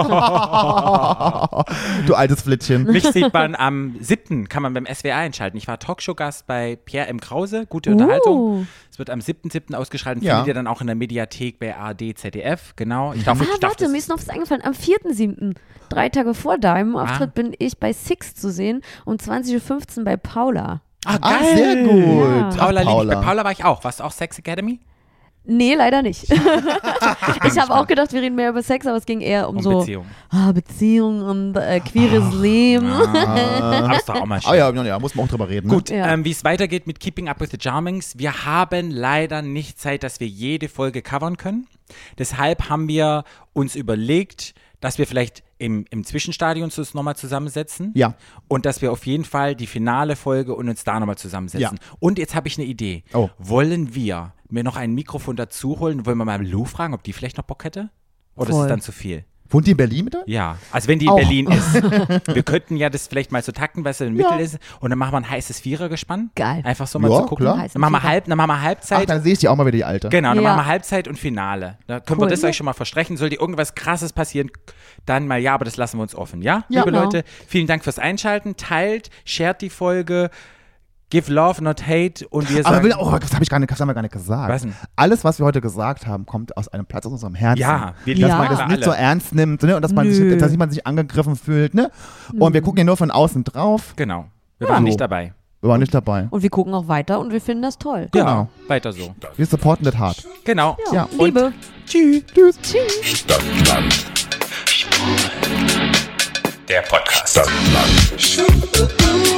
Du altes Flittchen.
Mich sieht man am siebten kann man beim S W R einschalten. Ich war Talkshow-Gast bei Pierre M. Krause, gute Unterhaltung.
Uh.
Es wird am siebten siebten ausgeschaltet,
Ja.
findet ihr dann auch in der Mediathek bei A R D, Z D F. Genau. Ich darf,
Ah,
ich darf
warte,
das-
mir ist noch was eingefallen. Am vierten siebten drei Tage vor deinem Auftritt,
Ah.
bin ich bei Six zu sehen, um zwanzig Uhr fünfzehn bei Paula.
Ah,
Ah,
geil.
sehr gut.
Ja.
Ach,
Paula, lieb ich. Bei
Paula.
Paula war ich auch. Warst du auch Sex Academy?
Nee, leider nicht. Ich habe auch gedacht, wir reden mehr über Sex, aber es ging eher um,
Um
so
Beziehung.
ah, Beziehung und äh, queeres Leben.
Ah, aber ist doch auch mal schön.
Ah ja, ja, ja, muss man auch drüber reden.
Gut,
Ja.
ähm, wie es weitergeht mit Keeping Up with the Charmings. Wir haben leider nicht Zeit, dass wir jede Folge covern können. Deshalb haben wir uns überlegt, dass wir vielleicht im, im Zwischenstadium uns nochmal zusammensetzen.
Ja.
Und dass wir auf jeden Fall die finale Folge und uns da nochmal zusammensetzen.
Ja.
Und jetzt habe ich eine Idee.
Oh.
Wollen wir mir noch ein Mikrofon dazu holen? Wollen wir mal Lou fragen, ob die vielleicht noch Bock hätte? Oder ist
Voll.
es dann zu viel?
Wohnt die in Berlin mit?
Ja, also wenn die in
Auch.
Berlin ist. Wir könnten ja das vielleicht mal so takten, weil es in der
Ja.
Mitte ist. Und dann machen wir ein heißes Vierergespann.
Geil.
Einfach so mal
Ja,
zu gucken.
klar.
Dann machen, wir
Vierer.
halb, dann machen wir
Ach,
Halbzeit.
dann sehe ich die auch mal wieder, die Alte.
Genau, dann
Ja.
machen wir Halbzeit und Finale. Da können
Cool.
wir das euch schon mal versprechen. Sollte irgendwas Krasses passieren, dann mal ja, aber das lassen wir uns offen. Ja,
Ja,
liebe
genau.
Leute, vielen Dank fürs Einschalten. Teilt, shared die Folge. Give love, not hate. Und wir
Aber
sagen,
will, oh, das habe ich gar nicht, das haben wir gar nicht gesagt.
Was denn?
Alles, was wir heute gesagt haben, kommt aus einem Platz aus unserem Herzen.
ja, wir
Dass
lieben
Ja.
man das
alle.
nicht so ernst nimmt, ne? Und dass man
Nö.
sich, dass man sich angegriffen fühlt, ne? Und wir gucken ja nur von außen drauf.
Genau, wir
Ja.
waren
So.
nicht dabei.
Wir waren nicht dabei.
Und wir gucken auch weiter und wir finden das toll.
Genau,
Genau.
weiter so.
Wir supporten das hart.
Genau.
Ja.
Liebe.
Tschüss. Tschüss.
Stadtland.
Der Podcast.
Stadtland.